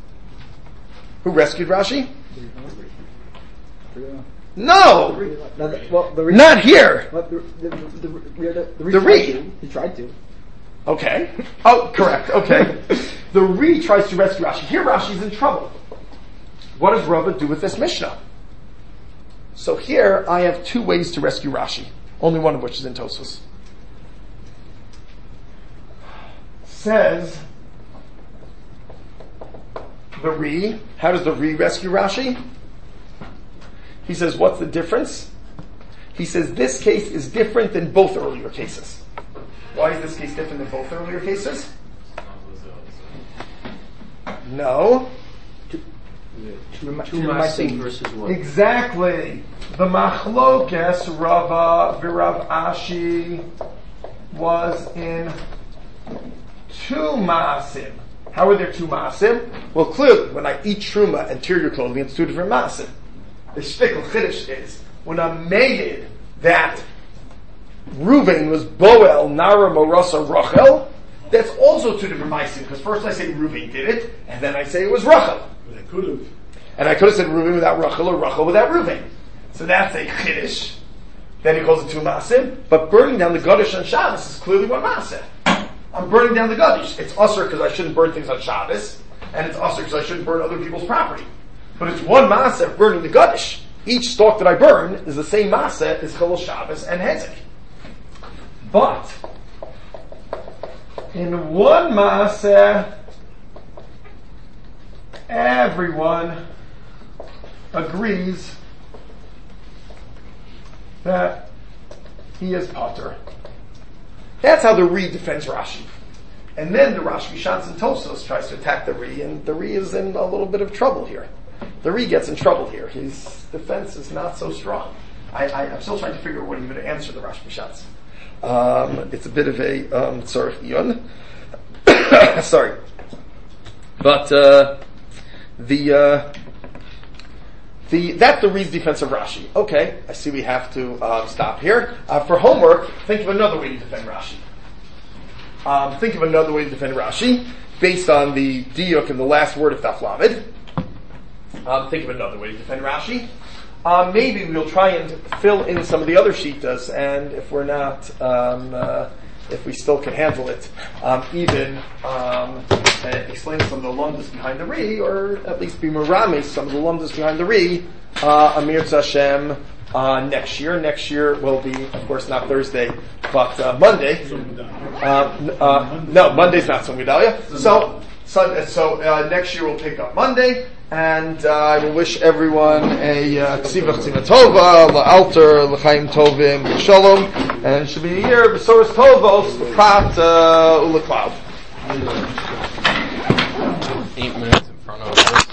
No! Not here! The Re. He tried to. Okay. Oh, correct. Okay. The Re tries to rescue Rashi. Here Rashi's in trouble. What does Rava do with this Mishnah? So here I have two ways to rescue Rashi. Only one of which is in Tosfos. Says the Re. How does the Re rescue Rashi? He says, what's the difference? He says, this case is different than both earlier cases. Why is this case different than both earlier cases? No. Two Masim versus one. Exactly. The Machlokes Rava v'Rav Ashi was in two Maasim. How are there two Maasim? Well, clearly, when I eat Truma and tear your clothing, it's two different Maasim. The shtickle chiddush is, when I made it that Reuven was Boel, Nara, Marasa, Rachel, that's also two different Maasim, because first I say Reuven did it, and then I say it was Rachel. But I could have. And I could have said Reuven without Rachel, or Rachel without Reuven. So that's a chiddush. Then he calls it two Maasim. But burning down the Gadish on Shabbos is clearly one Maasim. I'm burning down the Gadish. It's usher because I shouldn't burn things on Shabbos, and it's usher because I shouldn't burn other people's property. But it's one Maasim burning the Gadish. Each stalk that I burn is the same Maasim as Chilul Shabbos and Hezek. But in one Maasim, everyone agrees that he is Potter. That's how the Re defends Rashi. And then the Rashi Shantz and Tosfos tries to attack the Re, and the Re is in a little bit of trouble here. The Re gets in trouble here. His defense is not so strong. I'm still trying to figure out what even to answer the Rashi Shantz. It's a bit of a tzorich iyun. Sorry. But that's the Re's defense of Rashi. Okay, I see we have to stop here. For homework, think of another way to defend Rashi. Based on the diuk in the last word of Daf Lamed. Think of another way to defend Rashi. Maybe we'll try and fill in some of the other shitas, and if we're not, if we still can handle it, even explain some of the lumdas behind the Re, or at least be meramis some of the lumdas behind the Re, Amir Tzashem, next year. Next year will be, of course, not Thursday, but Monday. No, Monday's not Tzom Gedalia. So next year we'll pick up Monday, and I will wish everyone a Ksivach Tzima Tova, La'alter, L'chaim Tovim, L'shalom, and it should be a year of Besoros Tovos, L'chat, U'Leklav. 8 minutes in front of us.